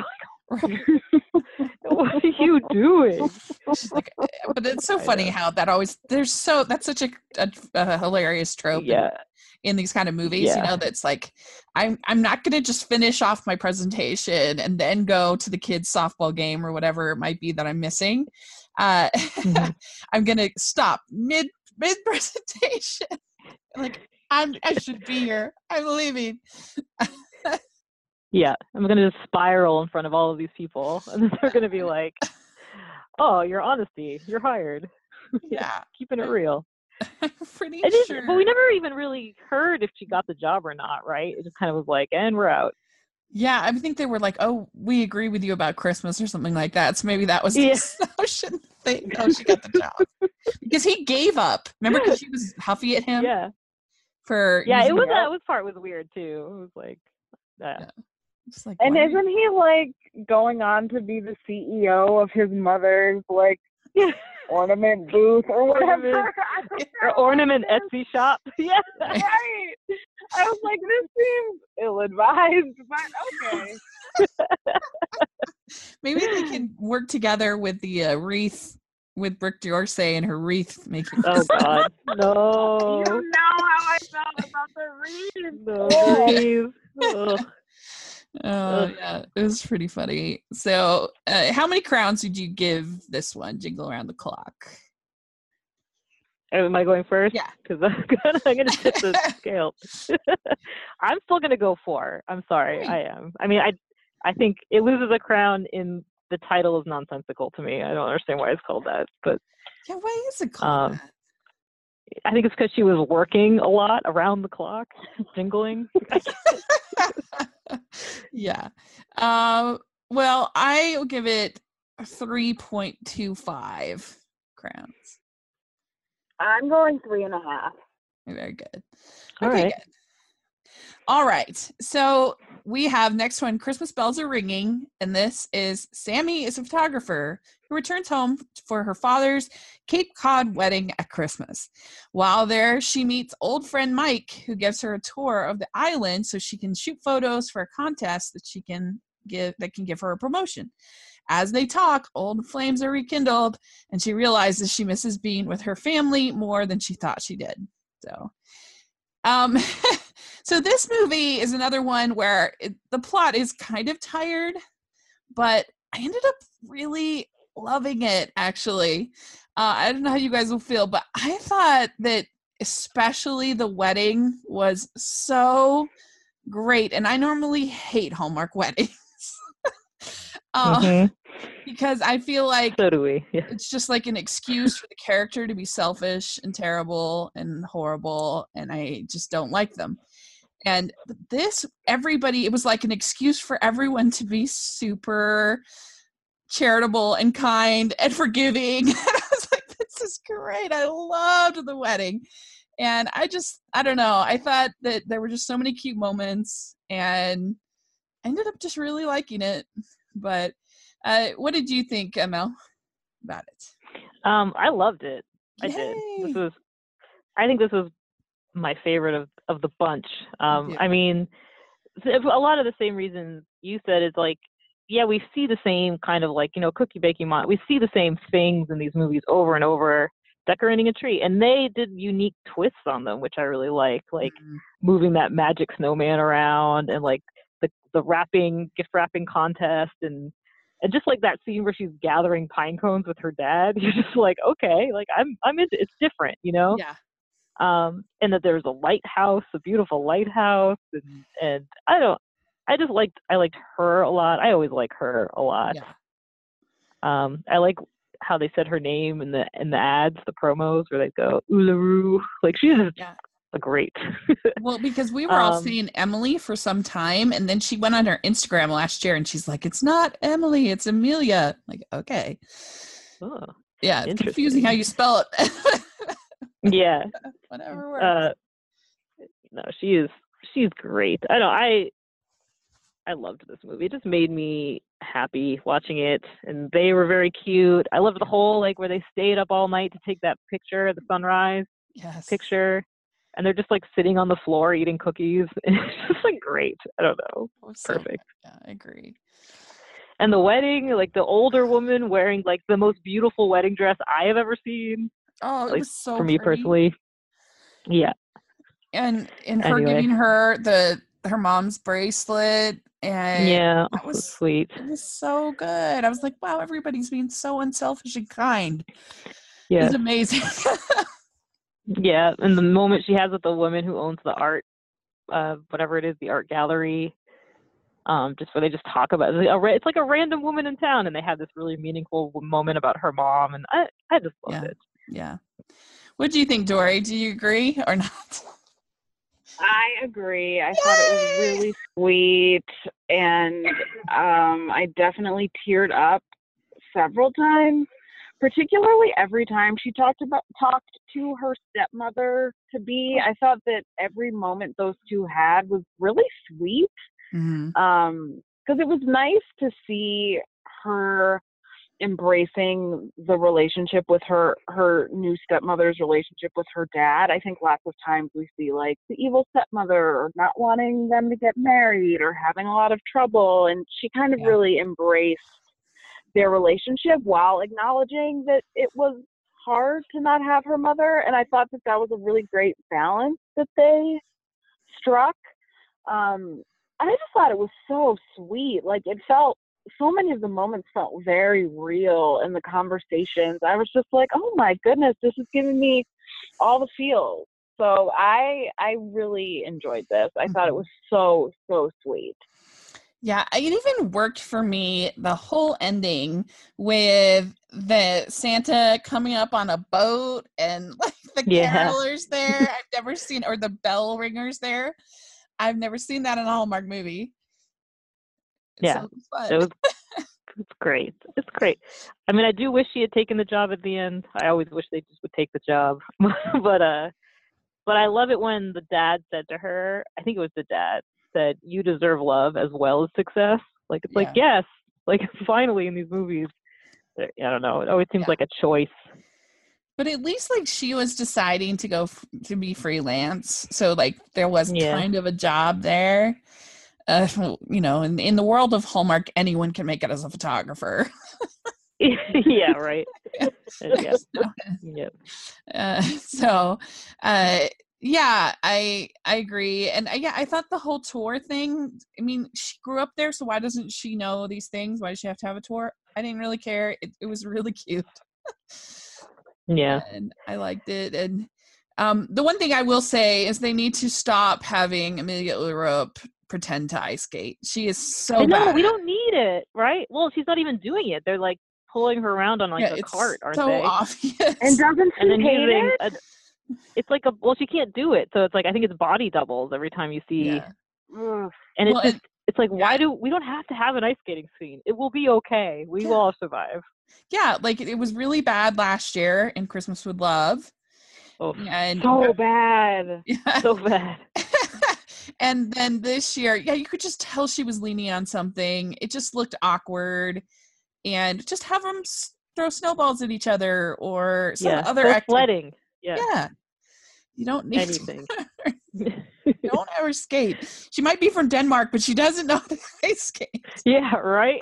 What are you doing? She's like, but it's so funny how that's such a hilarious trope in these kind of movies, that's like, I'm not going to just finish off my presentation and then go to the kids' softball game or whatever it might be that I'm missing. I'm going to stop mid presentation. Like, I should be here. I'm leaving. Yeah, I'm going to just spiral in front of all of these people. And then they're going to be like, oh, your honesty, you're hired. Yeah. Keeping it real. I'm pretty sure. But we never even really heard if she got the job or not, right? It just kind of was like, and we're out. Yeah, I think they were like, oh, we agree with you about Christmas or something like that. So maybe that was the notion. She got the job. Because he gave up. Remember, because she was huffy at him? Yeah. It was part was weird, too. It was like, yeah. Like, and isn't he like going on to be the CEO of his mother's like ornament booth or whatever? Or ornament Etsy shop? Yeah. Right. I was like, this seems ill-advised, but okay. Maybe they can work together with the wreath with Brooke D'Orsay and her wreath making. Oh God, no! You know how I felt about the wreath. No, Oh yeah, it was pretty funny. So, how many crowns would you give this one, Jingle Around the Clock? Am I going first? Yeah. Because I'm gonna tip the scale. I'm still gonna go 4. I'm sorry, Right. I am. I mean, I think it loses a crown in the title is nonsensical to me. I don't understand why it's called that, but Yeah, why is it called that? I think it's because she was working a lot around the clock, jingling. Yeah. Well, I will give it 3.25 crowns. I'm going 3.5. Very good. All Okay, right. good. All right. So we have next one, Christmas Bells Are Ringing. And this is Sammy is a photographer who returns home for her father's Cape Cod wedding at Christmas. While there, she meets old friend Mike, who gives her a tour of the island so she can shoot photos for a contest that can give her a promotion. As they talk, old flames are rekindled, and she realizes she misses being with her family more than she thought she did. So, so this movie is another one where the plot is kind of tired, but I ended up really loving it, actually. I don't know how you guys will feel, but I thought that especially the wedding was so great. And I normally hate Hallmark weddings. Because I feel like so do we. Yeah. It's just like an excuse for the character to be selfish and terrible and horrible, and I just don't like them. And it was like an excuse for everyone to be super charitable and kind and forgiving. And I was like, this is great. I loved the wedding. And I don't know. I thought that there were just so many cute moments, and I ended up just really liking it. But what did you think, Mel, about it? I loved it. I did. I think this was my favorite of the bunch. I mean, a lot of the same reasons you said. Is like, yeah, we see the same kind of like, cookie baking we see the same things in these movies over and over, decorating a tree, and they did unique twists on them, which I really like moving that magic snowman around, and like the gift wrapping contest, and just like that scene where she's gathering pine cones with her dad. You're just like, okay, like I'm into it's different, Yeah. And that there's a lighthouse, a beautiful lighthouse, and I liked her a lot. I always like her a lot. Yeah. I like how they said her name in the ads, the promos, where they go Uluru. Like she's a great. Well, because we were all seeing Emily for some time, and then she went on her Instagram last year and she's like, it's not Emily, it's Amelia. I'm like, okay. Oh, yeah, it's confusing how you spell it. Yeah. Whatever works. No, she's great. I loved this movie. It just made me happy watching it, and they were very cute. I loved the whole where they stayed up all night to take that picture, the sunrise picture, and they're just sitting on the floor eating cookies. It's just great. I don't know. Perfect. Yeah, I agree. And the wedding, the older woman wearing the most beautiful wedding dress I have ever seen. Oh, it was so for me pretty. Personally. Yeah. And her giving her her mom's bracelet, and that was sweet. It was so good. I was like, wow, everybody's being so unselfish and kind. Yeah. It's amazing. Yeah, and the moment she has with the woman who owns the art, whatever it is, the art gallery, just where they just talk about it. It's like a random woman in town, and they have this really meaningful moment about her mom, and I just loved it. Yeah. What do you think, Dory? Do you agree or not? I agree. I thought it was really sweet, and I definitely teared up several times, particularly every time she talked to her stepmother to be. I thought that every moment those two had was really sweet, because it was nice to see her embracing the relationship with her new stepmother's relationship with her dad. I think lots of times we see the evil stepmother, or not wanting them to get married, or having a lot of trouble, and she kind of really embraced their relationship while acknowledging that it was hard to not have her mother. And I thought that was a really great balance that they struck. I just thought it was so sweet. It felt, so many of the moments felt very real in the conversations. I was just like, oh my goodness, this is giving me all the feels. So I really enjoyed this. I thought it was so sweet. Yeah, it even worked for me, the whole ending with the Santa coming up on a boat and like the carolers there. I've never seen, or the bell ringers there. I've never seen that in a Hallmark movie. It's so fun. It's great. It's great. I mean, I do wish she had taken the job at the end. I always wish they just would take the job. But I love it when the dad said to her, I think it was the dad, said, "You deserve love as well as success." Like, it's like, yes, like finally in these movies, I don't know. It always seems like a choice. But at least like she was deciding to go to be freelance. So like there was kind of a job there. You know, in the world of Hallmark, anyone can make it as a photographer. Yeah, right. Yeah, I agree. And I thought the whole tour thing, I mean, she grew up there, so why doesn't she know these things? Why does she have to have a tour? I didn't really care. It was really cute. Yeah. And I liked it. And the one thing I will say is they need to stop having Amelia Ullerup pretend to ice skate. She is so bad. We don't need it, right? Well, she's not even doing it. They're like pulling her around on like a cart, aren't so they? Obvious. And doesn't she hate it? It's like she can't do it. So it's like, I think it's body doubles every time you see. Yeah. And it's it's like, we don't have to have an ice skating scene. It will be okay. We will all survive. Yeah, like it was really bad last year in Christmas with Love. Oh, and so bad. Yeah. So bad. And then this year, you could just tell she was leaning on something. It just looked awkward. And just have them throw snowballs at each other or some other activity. Sledding. Yeah. You don't need anything. Don't ever skate. She might be from Denmark, but she doesn't know how to ice skate. Yeah, right?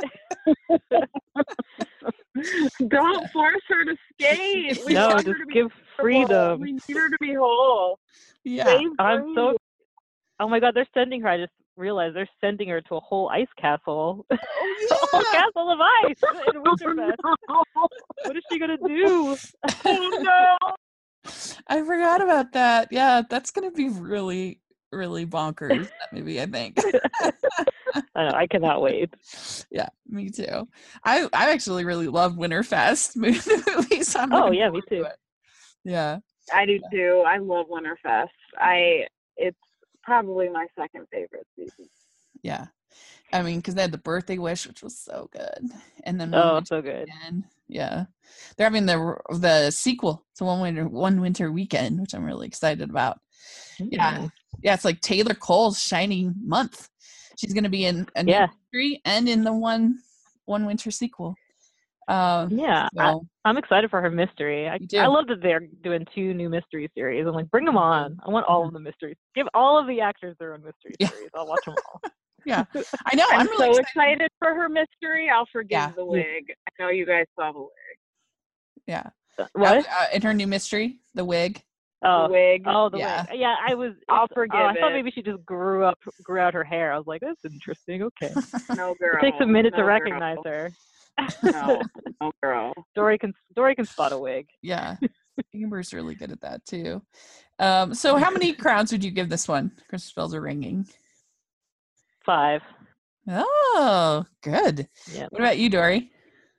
Don't force her to skate. We no, want just her to give freedom. We need her to be whole. Yeah. Oh my God, they're sending her. I just realized they're sending her to a whole ice castle. Oh, yeah. A whole castle of ice in Winterfest. No. What is she going to do? Oh no. I forgot about that. Yeah, that's going to be really, really bonkers, that movie, I think. I know, I cannot wait. Yeah, me too. I actually really love Winterfest movies. Yeah, me too. Yeah. I do too. I love Winterfest. It's probably my second favorite season. Yeah. I mean, because they had the Birthday Wish, which was so good. And then so good. Again. Yeah. They're having the sequel to One Winter Weekend, which I'm really excited about. Mm-hmm. Yeah. Yeah, it's like Taylor Cole's shining month. She's going to be in a new mystery and in the one winter sequel. I'm excited for her mystery. I love that they're doing 2 new mystery series. I'm like, bring them on. I want all of the mysteries. Give all of the actors their own mystery series. I'll watch them all. Yeah, I know. I'm really so excited for her mystery. I'll forgive the wig. I know you guys saw the wig. Yeah. What? In her new mystery, the wig. Oh, the wig. Oh, the wig. Yeah, I'll forgive it. I thought maybe she just grew out her hair. I was like, that's interesting. Okay. No, girl. It takes a minute to recognize her. No girl. Dory can spot a wig. Yeah. Amber's really good at that too. So how many crowns would you give this one? Christmas bells are ringing. 5. Oh, good. Yeah. What about you, Dory?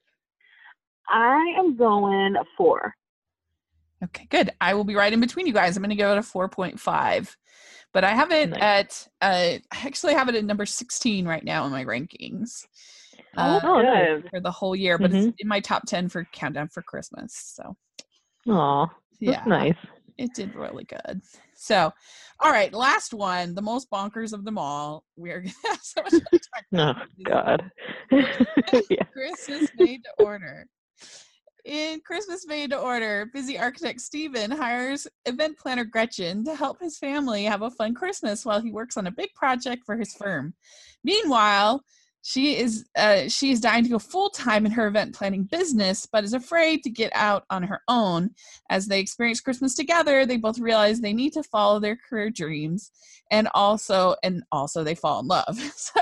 I am going 4. Okay, good. I will be right in between you guys. I'm going to go at a 4.5. But I have it I actually have it at number 16 right now in my rankings. Good. For the whole year, but it's in my top 10 for Countdown for Christmas. So, that's nice. It did really good. So, all right, last one, the most bonkers of them all. We're gonna have so much to talk about. Oh God. Christmas Made to Order. In Christmas Made to Order, busy architect Steven hires event planner Gretchen to help his family have a fun Christmas while he works on a big project for his firm. Meanwhile, she is dying to go full-time in her event planning business, but is afraid to get out on her own. As they experience Christmas together, they both realize they need to follow their career dreams, and also they fall in love.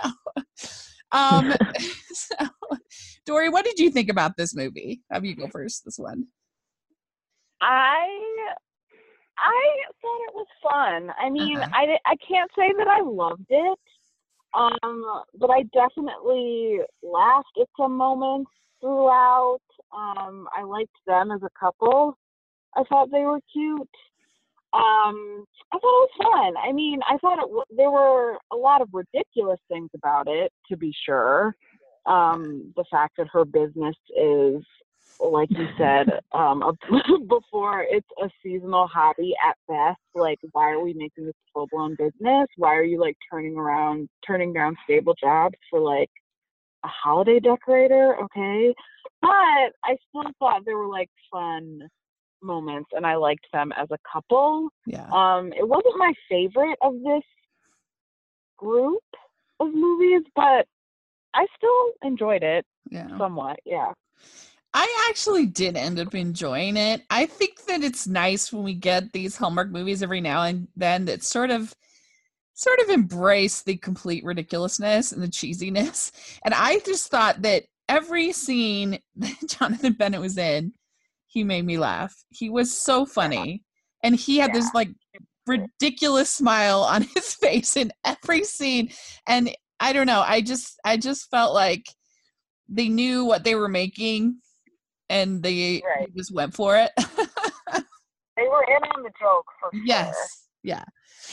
So, Dory, what did you think about this movie? Have you go first, this one? I I thought it was fun. I mean, Uh-huh. I can't say that I loved it, but I definitely laughed at some moments throughout. I liked them as a couple. I thought they were cute. I thought it was fun. I mean, I thought there were a lot of ridiculous things about it, to be sure. The fact that her business is, like you said, before, it's a seasonal hobby at best. Like, why are we making this full blown business? Why are you like turning down stable jobs for like a holiday decorator? Okay, but I still thought there were like fun moments, and I liked them as a couple. Yeah. It wasn't my favorite of this group of movies, but I still enjoyed it somewhat. Yeah. I actually did end up enjoying it. I think that it's nice when we get these Hallmark movies every now and then that sort of embrace the complete ridiculousness and the cheesiness. And I just thought that every scene that Jonathan Bennett was in, he made me laugh. He was so funny. And he had this like ridiculous smile on his face in every scene. And I don't know, I just felt like they knew what they were making and they just went for it. They were in on the joke for sure. Yes. Yeah.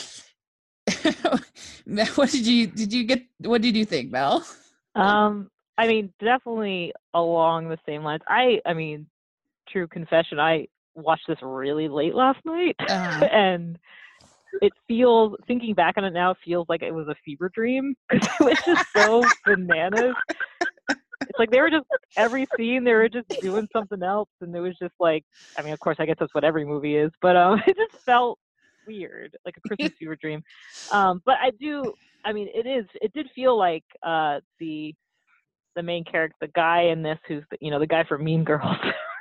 What did you think, Mel? I mean, definitely along the same lines. I mean, true confession, I watched this really late last night, and it feels, thinking back on it now, it feels like it was a fever dream because it was just so bananas. It's like they were just, every scene they were just doing something else, and it was just like, I mean, of course, I guess that's what every movie is, but it just felt weird, like a Christmas fever dream. But it did feel like the main character, the guy in this, who's the guy from Mean Girls,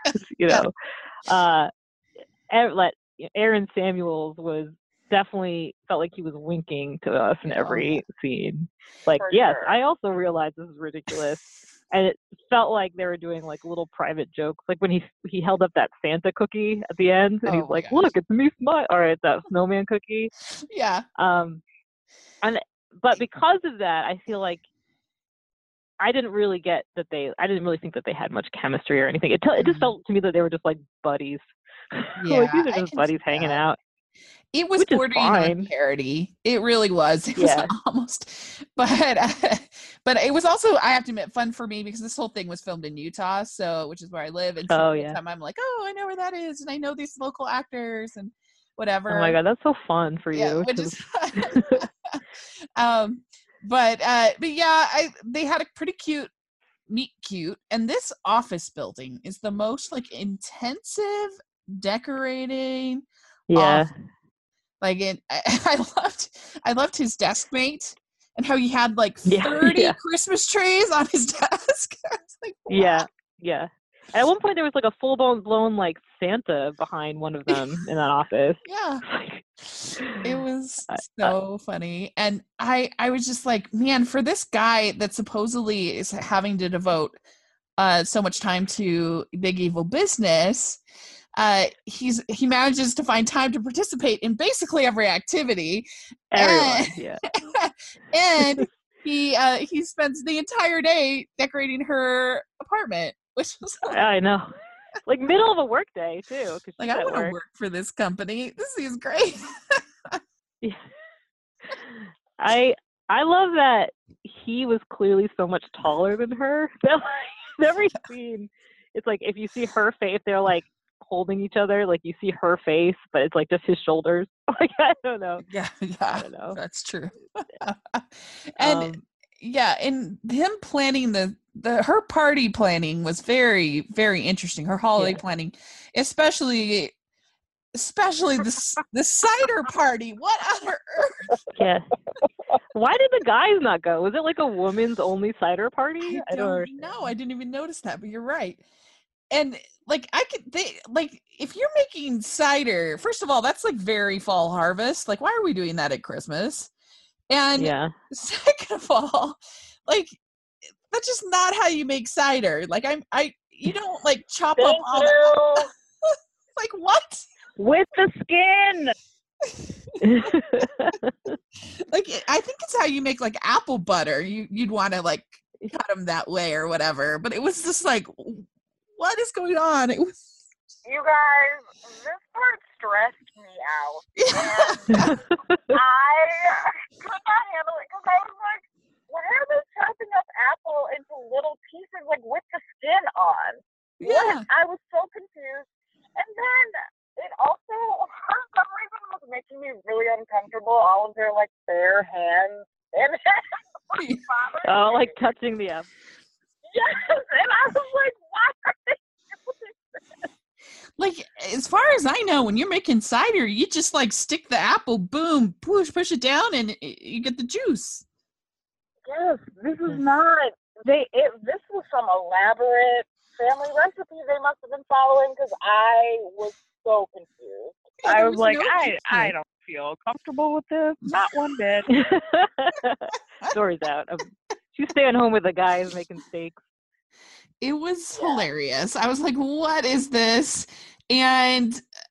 Aaron Samuels was definitely felt like he was winking to us in every scene. Like, yes, sure. I also realized this is ridiculous. And it felt like they were doing like little private jokes, like when he held up that Santa cookie at the end, and he's like, gosh. "Look, it's me smile," or it's that snowman cookie. Yeah. But because of that, I feel like I didn't really think that they had much chemistry or anything. It just felt to me that they were just like buddies. Yeah, like, these are just buddies hanging out. It was bordering on parody. It really was. It was almost, but it was also, I have to admit, fun for me because this whole thing was filmed in Utah, which is where I live. And so every time I'm like, oh, I know where that is, and I know these local actors and whatever. Oh my god, that's so fun for you. Which is fun. But yeah, they had a pretty cute meet cute, and this office building is the most like intensive decorating. Yeah. Like I loved his desk mate and how he had like 30 Christmas trees on his desk. I was like, wow. Yeah. And at one point there was like a full blown like Santa behind one of them in that office. Yeah. It was so funny. And I was just like, man, for this guy that supposedly is having to devote so much time to big evil business, he manages to find time to participate in basically every activity. Everyone, and he spends the entire day decorating her apartment, which was I know, like middle of a work day too. Like, I want to work for this company. This is great. Yeah. I love that he was clearly so much taller than her. Every scene, it's like if you see her face, they're like holding each other, like you see her face, but it's like just his shoulders. Like, I don't know. Yeah, I don't know. That's true. And and him planning her party planning was very, very interesting. Her holiday planning, especially the cider party. What on earth? Yeah. Why did the guys not go? Was it like a woman's only cider party? I don't know. I didn't even notice that, but you're right. And like if you're making cider, first of all, that's like very fall harvest. Like, why are we doing that at Christmas? And second of all, like, that's just not how you make cider. Like, you don't like chop up all that. Like, what? With the skin. Like, I think it's how you make like apple butter. You'd want to like cut them that way or whatever. But it was just like, what is going on? It was. You guys, this part stressed me out. And I could not handle it because I was like, why are they chopping up apple into little pieces like with the skin on? Yeah. What? I was so confused. And then it also, for some reason, was making me really uncomfortable. All of their like bare hands and oh, like touching the apple. Yes, and I was like, why are they doing this? Like, as far as I know, when you're making cider, you just like stick the apple, boom, push it down, and you get the juice. Yes, this is not. This was some elaborate family recipe they must have been following because I was so confused. Yeah, I was like, no I don't feel comfortable with this. Not one bit. Story's out. She's staying home with the guys making steaks. It was hilarious. I was like, what is this? And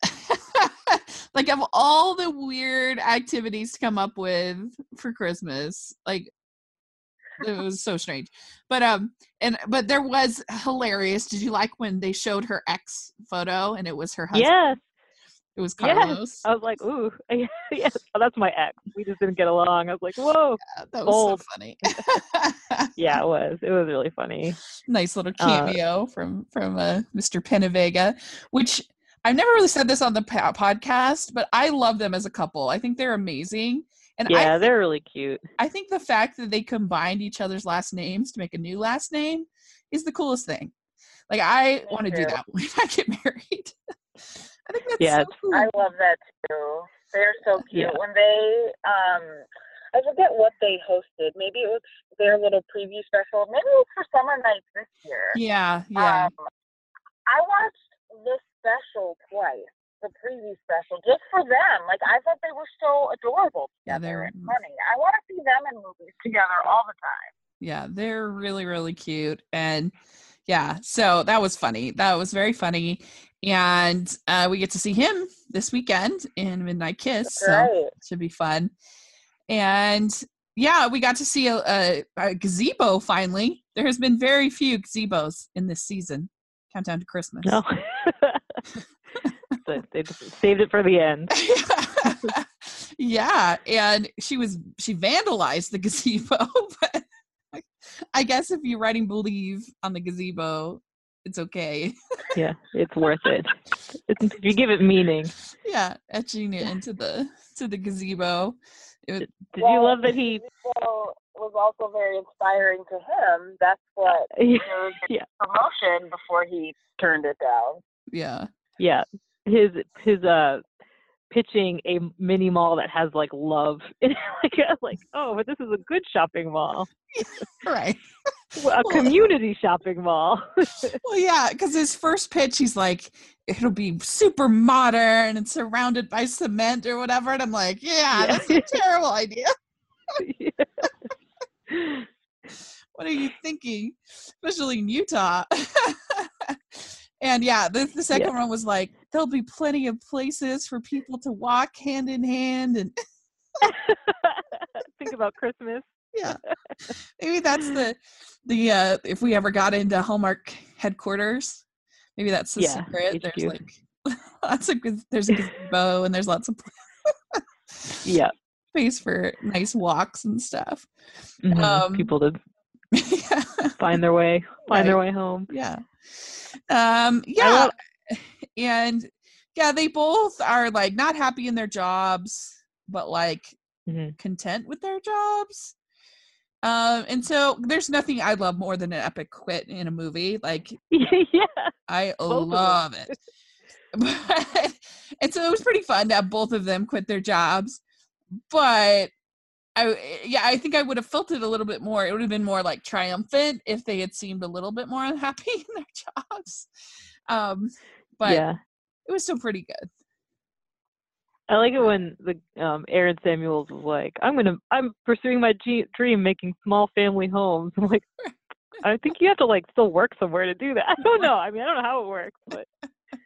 like, of all the weird activities to come up with for Christmas, like, it was so strange. But but there was hilarious. Did you like when they showed her ex photo and it was her husband? Yes. It was Carlos. Yes. I was like, ooh, yes. Oh, that's my ex. We just didn't get along. I was like, whoa. Yeah, that was bold. so funny. Yeah, it was. It was really funny. Nice little cameo from Mr. Penavega, which I've never really said this on the podcast, but I love them as a couple. I think they're amazing. And yeah, they're really cute. I think the fact that they combined each other's last names to make a new last name is the coolest thing. Like, I want to do that when I get married. I think that's so cool. I love that too. They're so cute. Yeah. When they, I forget what they hosted. Maybe it was their little preview special. Maybe it was for Summer Nights this year. Yeah. I watched the special twice, the preview special, just for them. Like, I thought they were so adorable together and funny. I want to see them in movies together all the time. Yeah, they're really, really cute. And yeah, so that was funny. That was very funny. And we get to see him this weekend in Midnight Kiss. That's right. So it should be fun. And yeah, we got to see a gazebo finally. There has been very few gazebos in this season. Countdown to Christmas. No. They just saved it for the end. Yeah, and she vandalized the gazebo, but I guess if you're writing "believe" on the gazebo, it's okay. Yeah, it's worth it. If you give it meaning. Yeah, etching it into the gazebo. Did you love that he was also very inspiring to him? That's what his promotion before he turned it down. Yeah. Yeah. His pitching a mini mall that has like love in it. like, oh, but this is a good shopping mall. Right. A community shopping mall. Well, yeah, because his first pitch, he's like, it'll be super modern and surrounded by cement or whatever. And I'm like, that's a terrible idea. What are you thinking? Especially in Utah. And yeah, the second one was like, there'll be plenty of places for people to walk hand in hand and think about Christmas. Yeah, maybe that's the if we ever got into Hallmark headquarters, maybe that's the secret. HQ. There's like there's a gazebo and there's lots of space for nice walks and stuff. Mm-hmm. People to find their way home. Yeah. And they both are like not happy in their jobs, but like content with their jobs. And so there's nothing I love more than an epic quit in a movie. Like, I love it. And so it was pretty fun to have both of them quit their jobs. But I think I would have felt it a little bit more. It would have been more like triumphant if they had seemed a little bit more unhappy in their jobs. But it was still pretty good. I like it when the Aaron Samuels was like, I'm pursuing my dream, making small family homes. I'm like, I think you have to like still work somewhere to do that. I don't know. I mean, I don't know how it works, but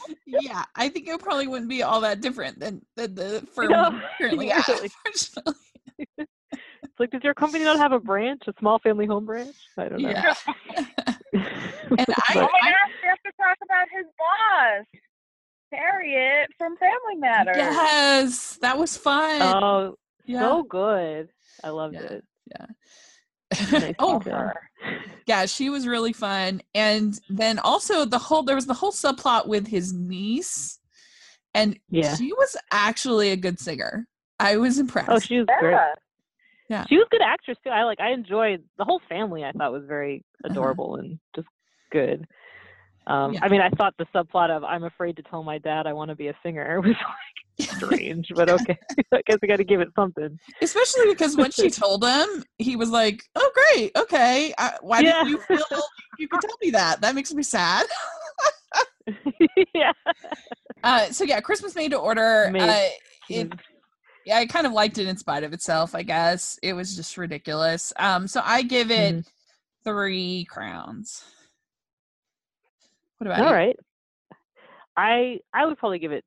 Yeah, I think it probably wouldn't be all that different than the firm currently at, really. unfortunately. It's like, does your company not have a branch, a small family home branch? I don't know. Yeah. And Oh my gosh, we have to talk about his boss, Harriet from Family Matters. Yes, that was fun. Oh, yeah. So good. I loved it. Yeah. Nice Oh, detail. yeah, she was really fun. And then also there was the whole subplot with his niece, and she was actually a good singer. I was impressed. Oh, she was great. Yeah. She was a good actress too. I enjoyed the whole family. I thought was very adorable and just good. I mean, I thought the subplot of "I'm afraid to tell my dad I want to be a singer" was like strange, but okay. I guess we got to give it something. Especially because when she told him, he was like, "Oh, great, okay. Why didn't you feel you could tell me that? That makes me sad." Yeah. So yeah, Christmas Made to Order. Yeah, I kind of liked it in spite of itself, I guess. It was just ridiculous. So I give it 3 crowns. What about you? All right. I would probably give it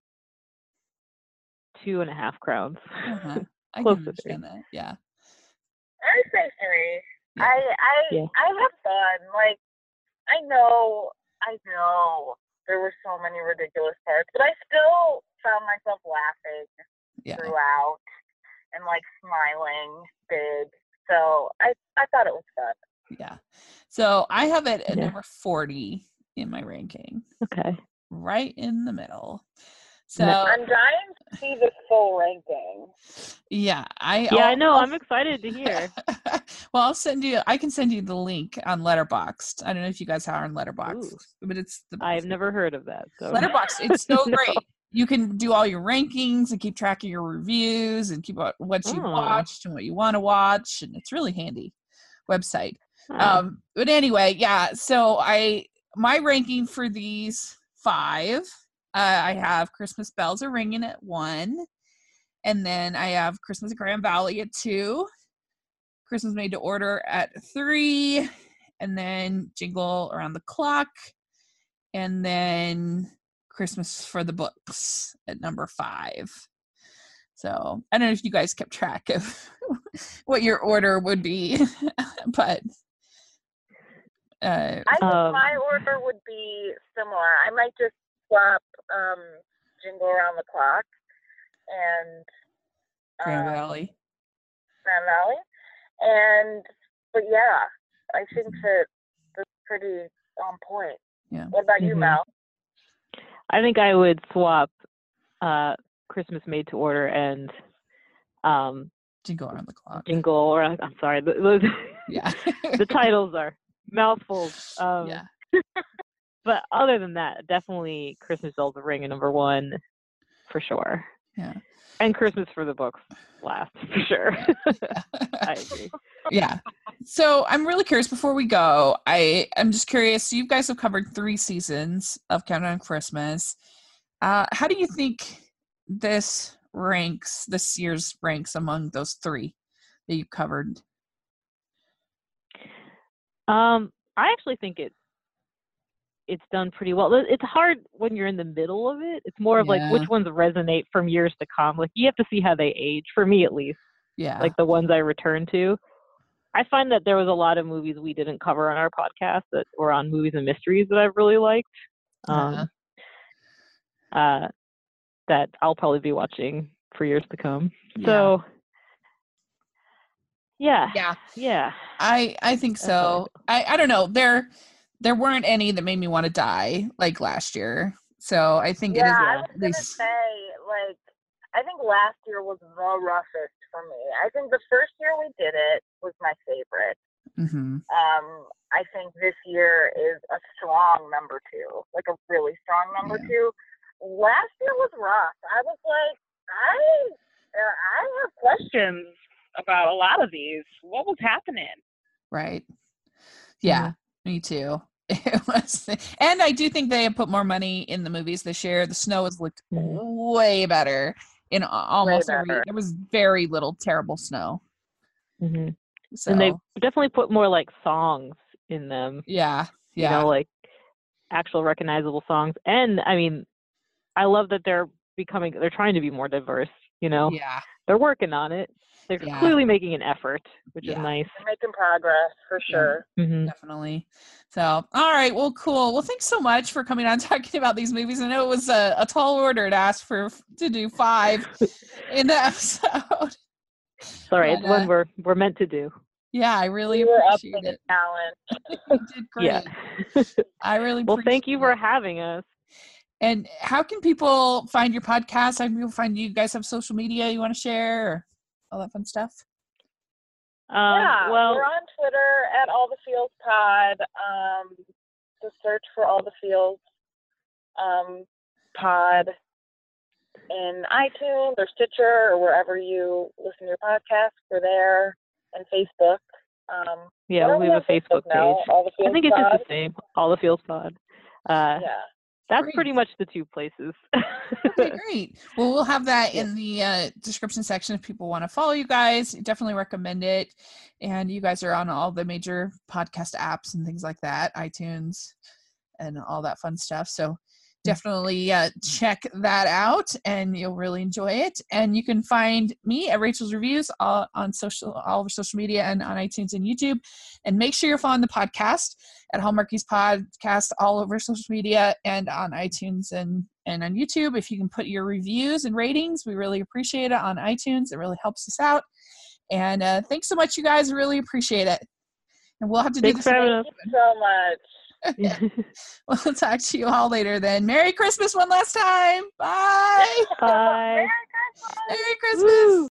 2.5 crowns. I can understand that. Yeah. I would say 3. Yeah. I have fun. Like, I know there were so many ridiculous parts, but I still found myself laughing throughout and like smiling big. So I thought it was fun. Yeah. So I have it at number 40 in my ranking. Okay. Right in the middle. So I'm dying to see the full ranking. Yeah, I know. I'm excited to hear. Well, I can send you the link on Letterboxd. I don't know if you guys are on Letterboxd, but it's I've never heard of that. So. Letterboxd, it's so great. You can do all your rankings and keep track of your reviews and keep what you watched and what you want to watch, and it's really handy website. But anyway, so my ranking for these 5, I have Christmas Bells Are Ringing at 1, and then I have Christmas at Grand Valley at 2, Christmas Made to Order at 3, and then Jingle Around the Clock, and then Christmas for the Books at number 5. So I don't know if you guys kept track of what your order would be, but I think my order would be similar. I might just swap Jingle Around the Clock and Grand Valley. But yeah, I think that's pretty on point. Yeah. What about you, Mel? I think I would swap Christmas Made to Order and Jingle Around the Clock. I'm sorry. The titles are mouthfuls. But other than that, definitely Christmas Bells Are Ringing number 1 for sure. Yeah. And Christmas for the Books last for sure. I agree. Yeah. So I'm really curious before we go. I'm just curious. So you guys have covered 3 seasons of Countdown Christmas. How do you think this year's ranks among those 3 that you covered? I actually think it's done pretty well. It's hard when you're in the middle of it. It's more of like which ones resonate from years to come. Like you have to see how they age, for me at least. Yeah. Like the ones I return to. I find that there was a lot of movies we didn't cover on our podcast that were on Movies and Mysteries that I really liked. That I'll probably be watching for years to come. So yeah. I think so. I don't know. There weren't any that made me want to die like last year. So I think it is I was gonna say, like, I think last year was the roughest for me. I think the first year we did it was my favorite. Mm-hmm. I think this year is a strong number 2, like a really strong number 2. Last year was rough. I was like, I have questions about a lot of these. What was happening? Right. Yeah, me too. It was, and I do think they have put more money in the movies this year. The snow has looked way better in almost every. There was very little terrible snow. Mm-hmm. So. And they definitely put more like songs in them. Yeah. You know, like actual recognizable songs. And I mean, I love that they're trying to be more diverse, you know? Yeah. They're working on it. They're clearly making an effort, which is nice. They're making progress for sure. Mm-hmm. Definitely. So, all right. Well, cool. Well, thanks so much for coming on talking about these movies. I know it was a tall order to ask to do 5 in the episode. It's all right. It's one we're meant to do. Yeah, I really appreciate it. The talent. You did great. Yeah. I really well, thank you for having us. And how can people find your podcast? How can people find you? You guys have social media you want to share or all that fun stuff? Well, we're on Twitter at All the Feels Pod. Just search for All the Feels Pod in iTunes or Stitcher or wherever you listen to your podcast. We're there, and Facebook. We have a Facebook page. I think it's just the same. All the Feels Pod. That's great. Pretty much the 2 places. Okay, great. Well, we'll have that in the description section if people want to follow you guys. Definitely recommend it. And you guys are on all the major podcast apps and things like that, iTunes and all that fun stuff. So definitely check that out and you'll really enjoy it. And you can find me at Rachel's Reviews all over social media and on iTunes and YouTube. And make sure you're following the podcast at Hallmarkies Podcast all over social media and on iTunes and on YouTube. If you can put your reviews and ratings, we really appreciate it on iTunes. It really helps us out. And thanks so much, you guys. Really appreciate it. And we'll have to do this. Thank you so much. We'll talk to you all later then. Merry Christmas one last time. Bye. Bye. Merry Christmas. Merry Christmas. Woo.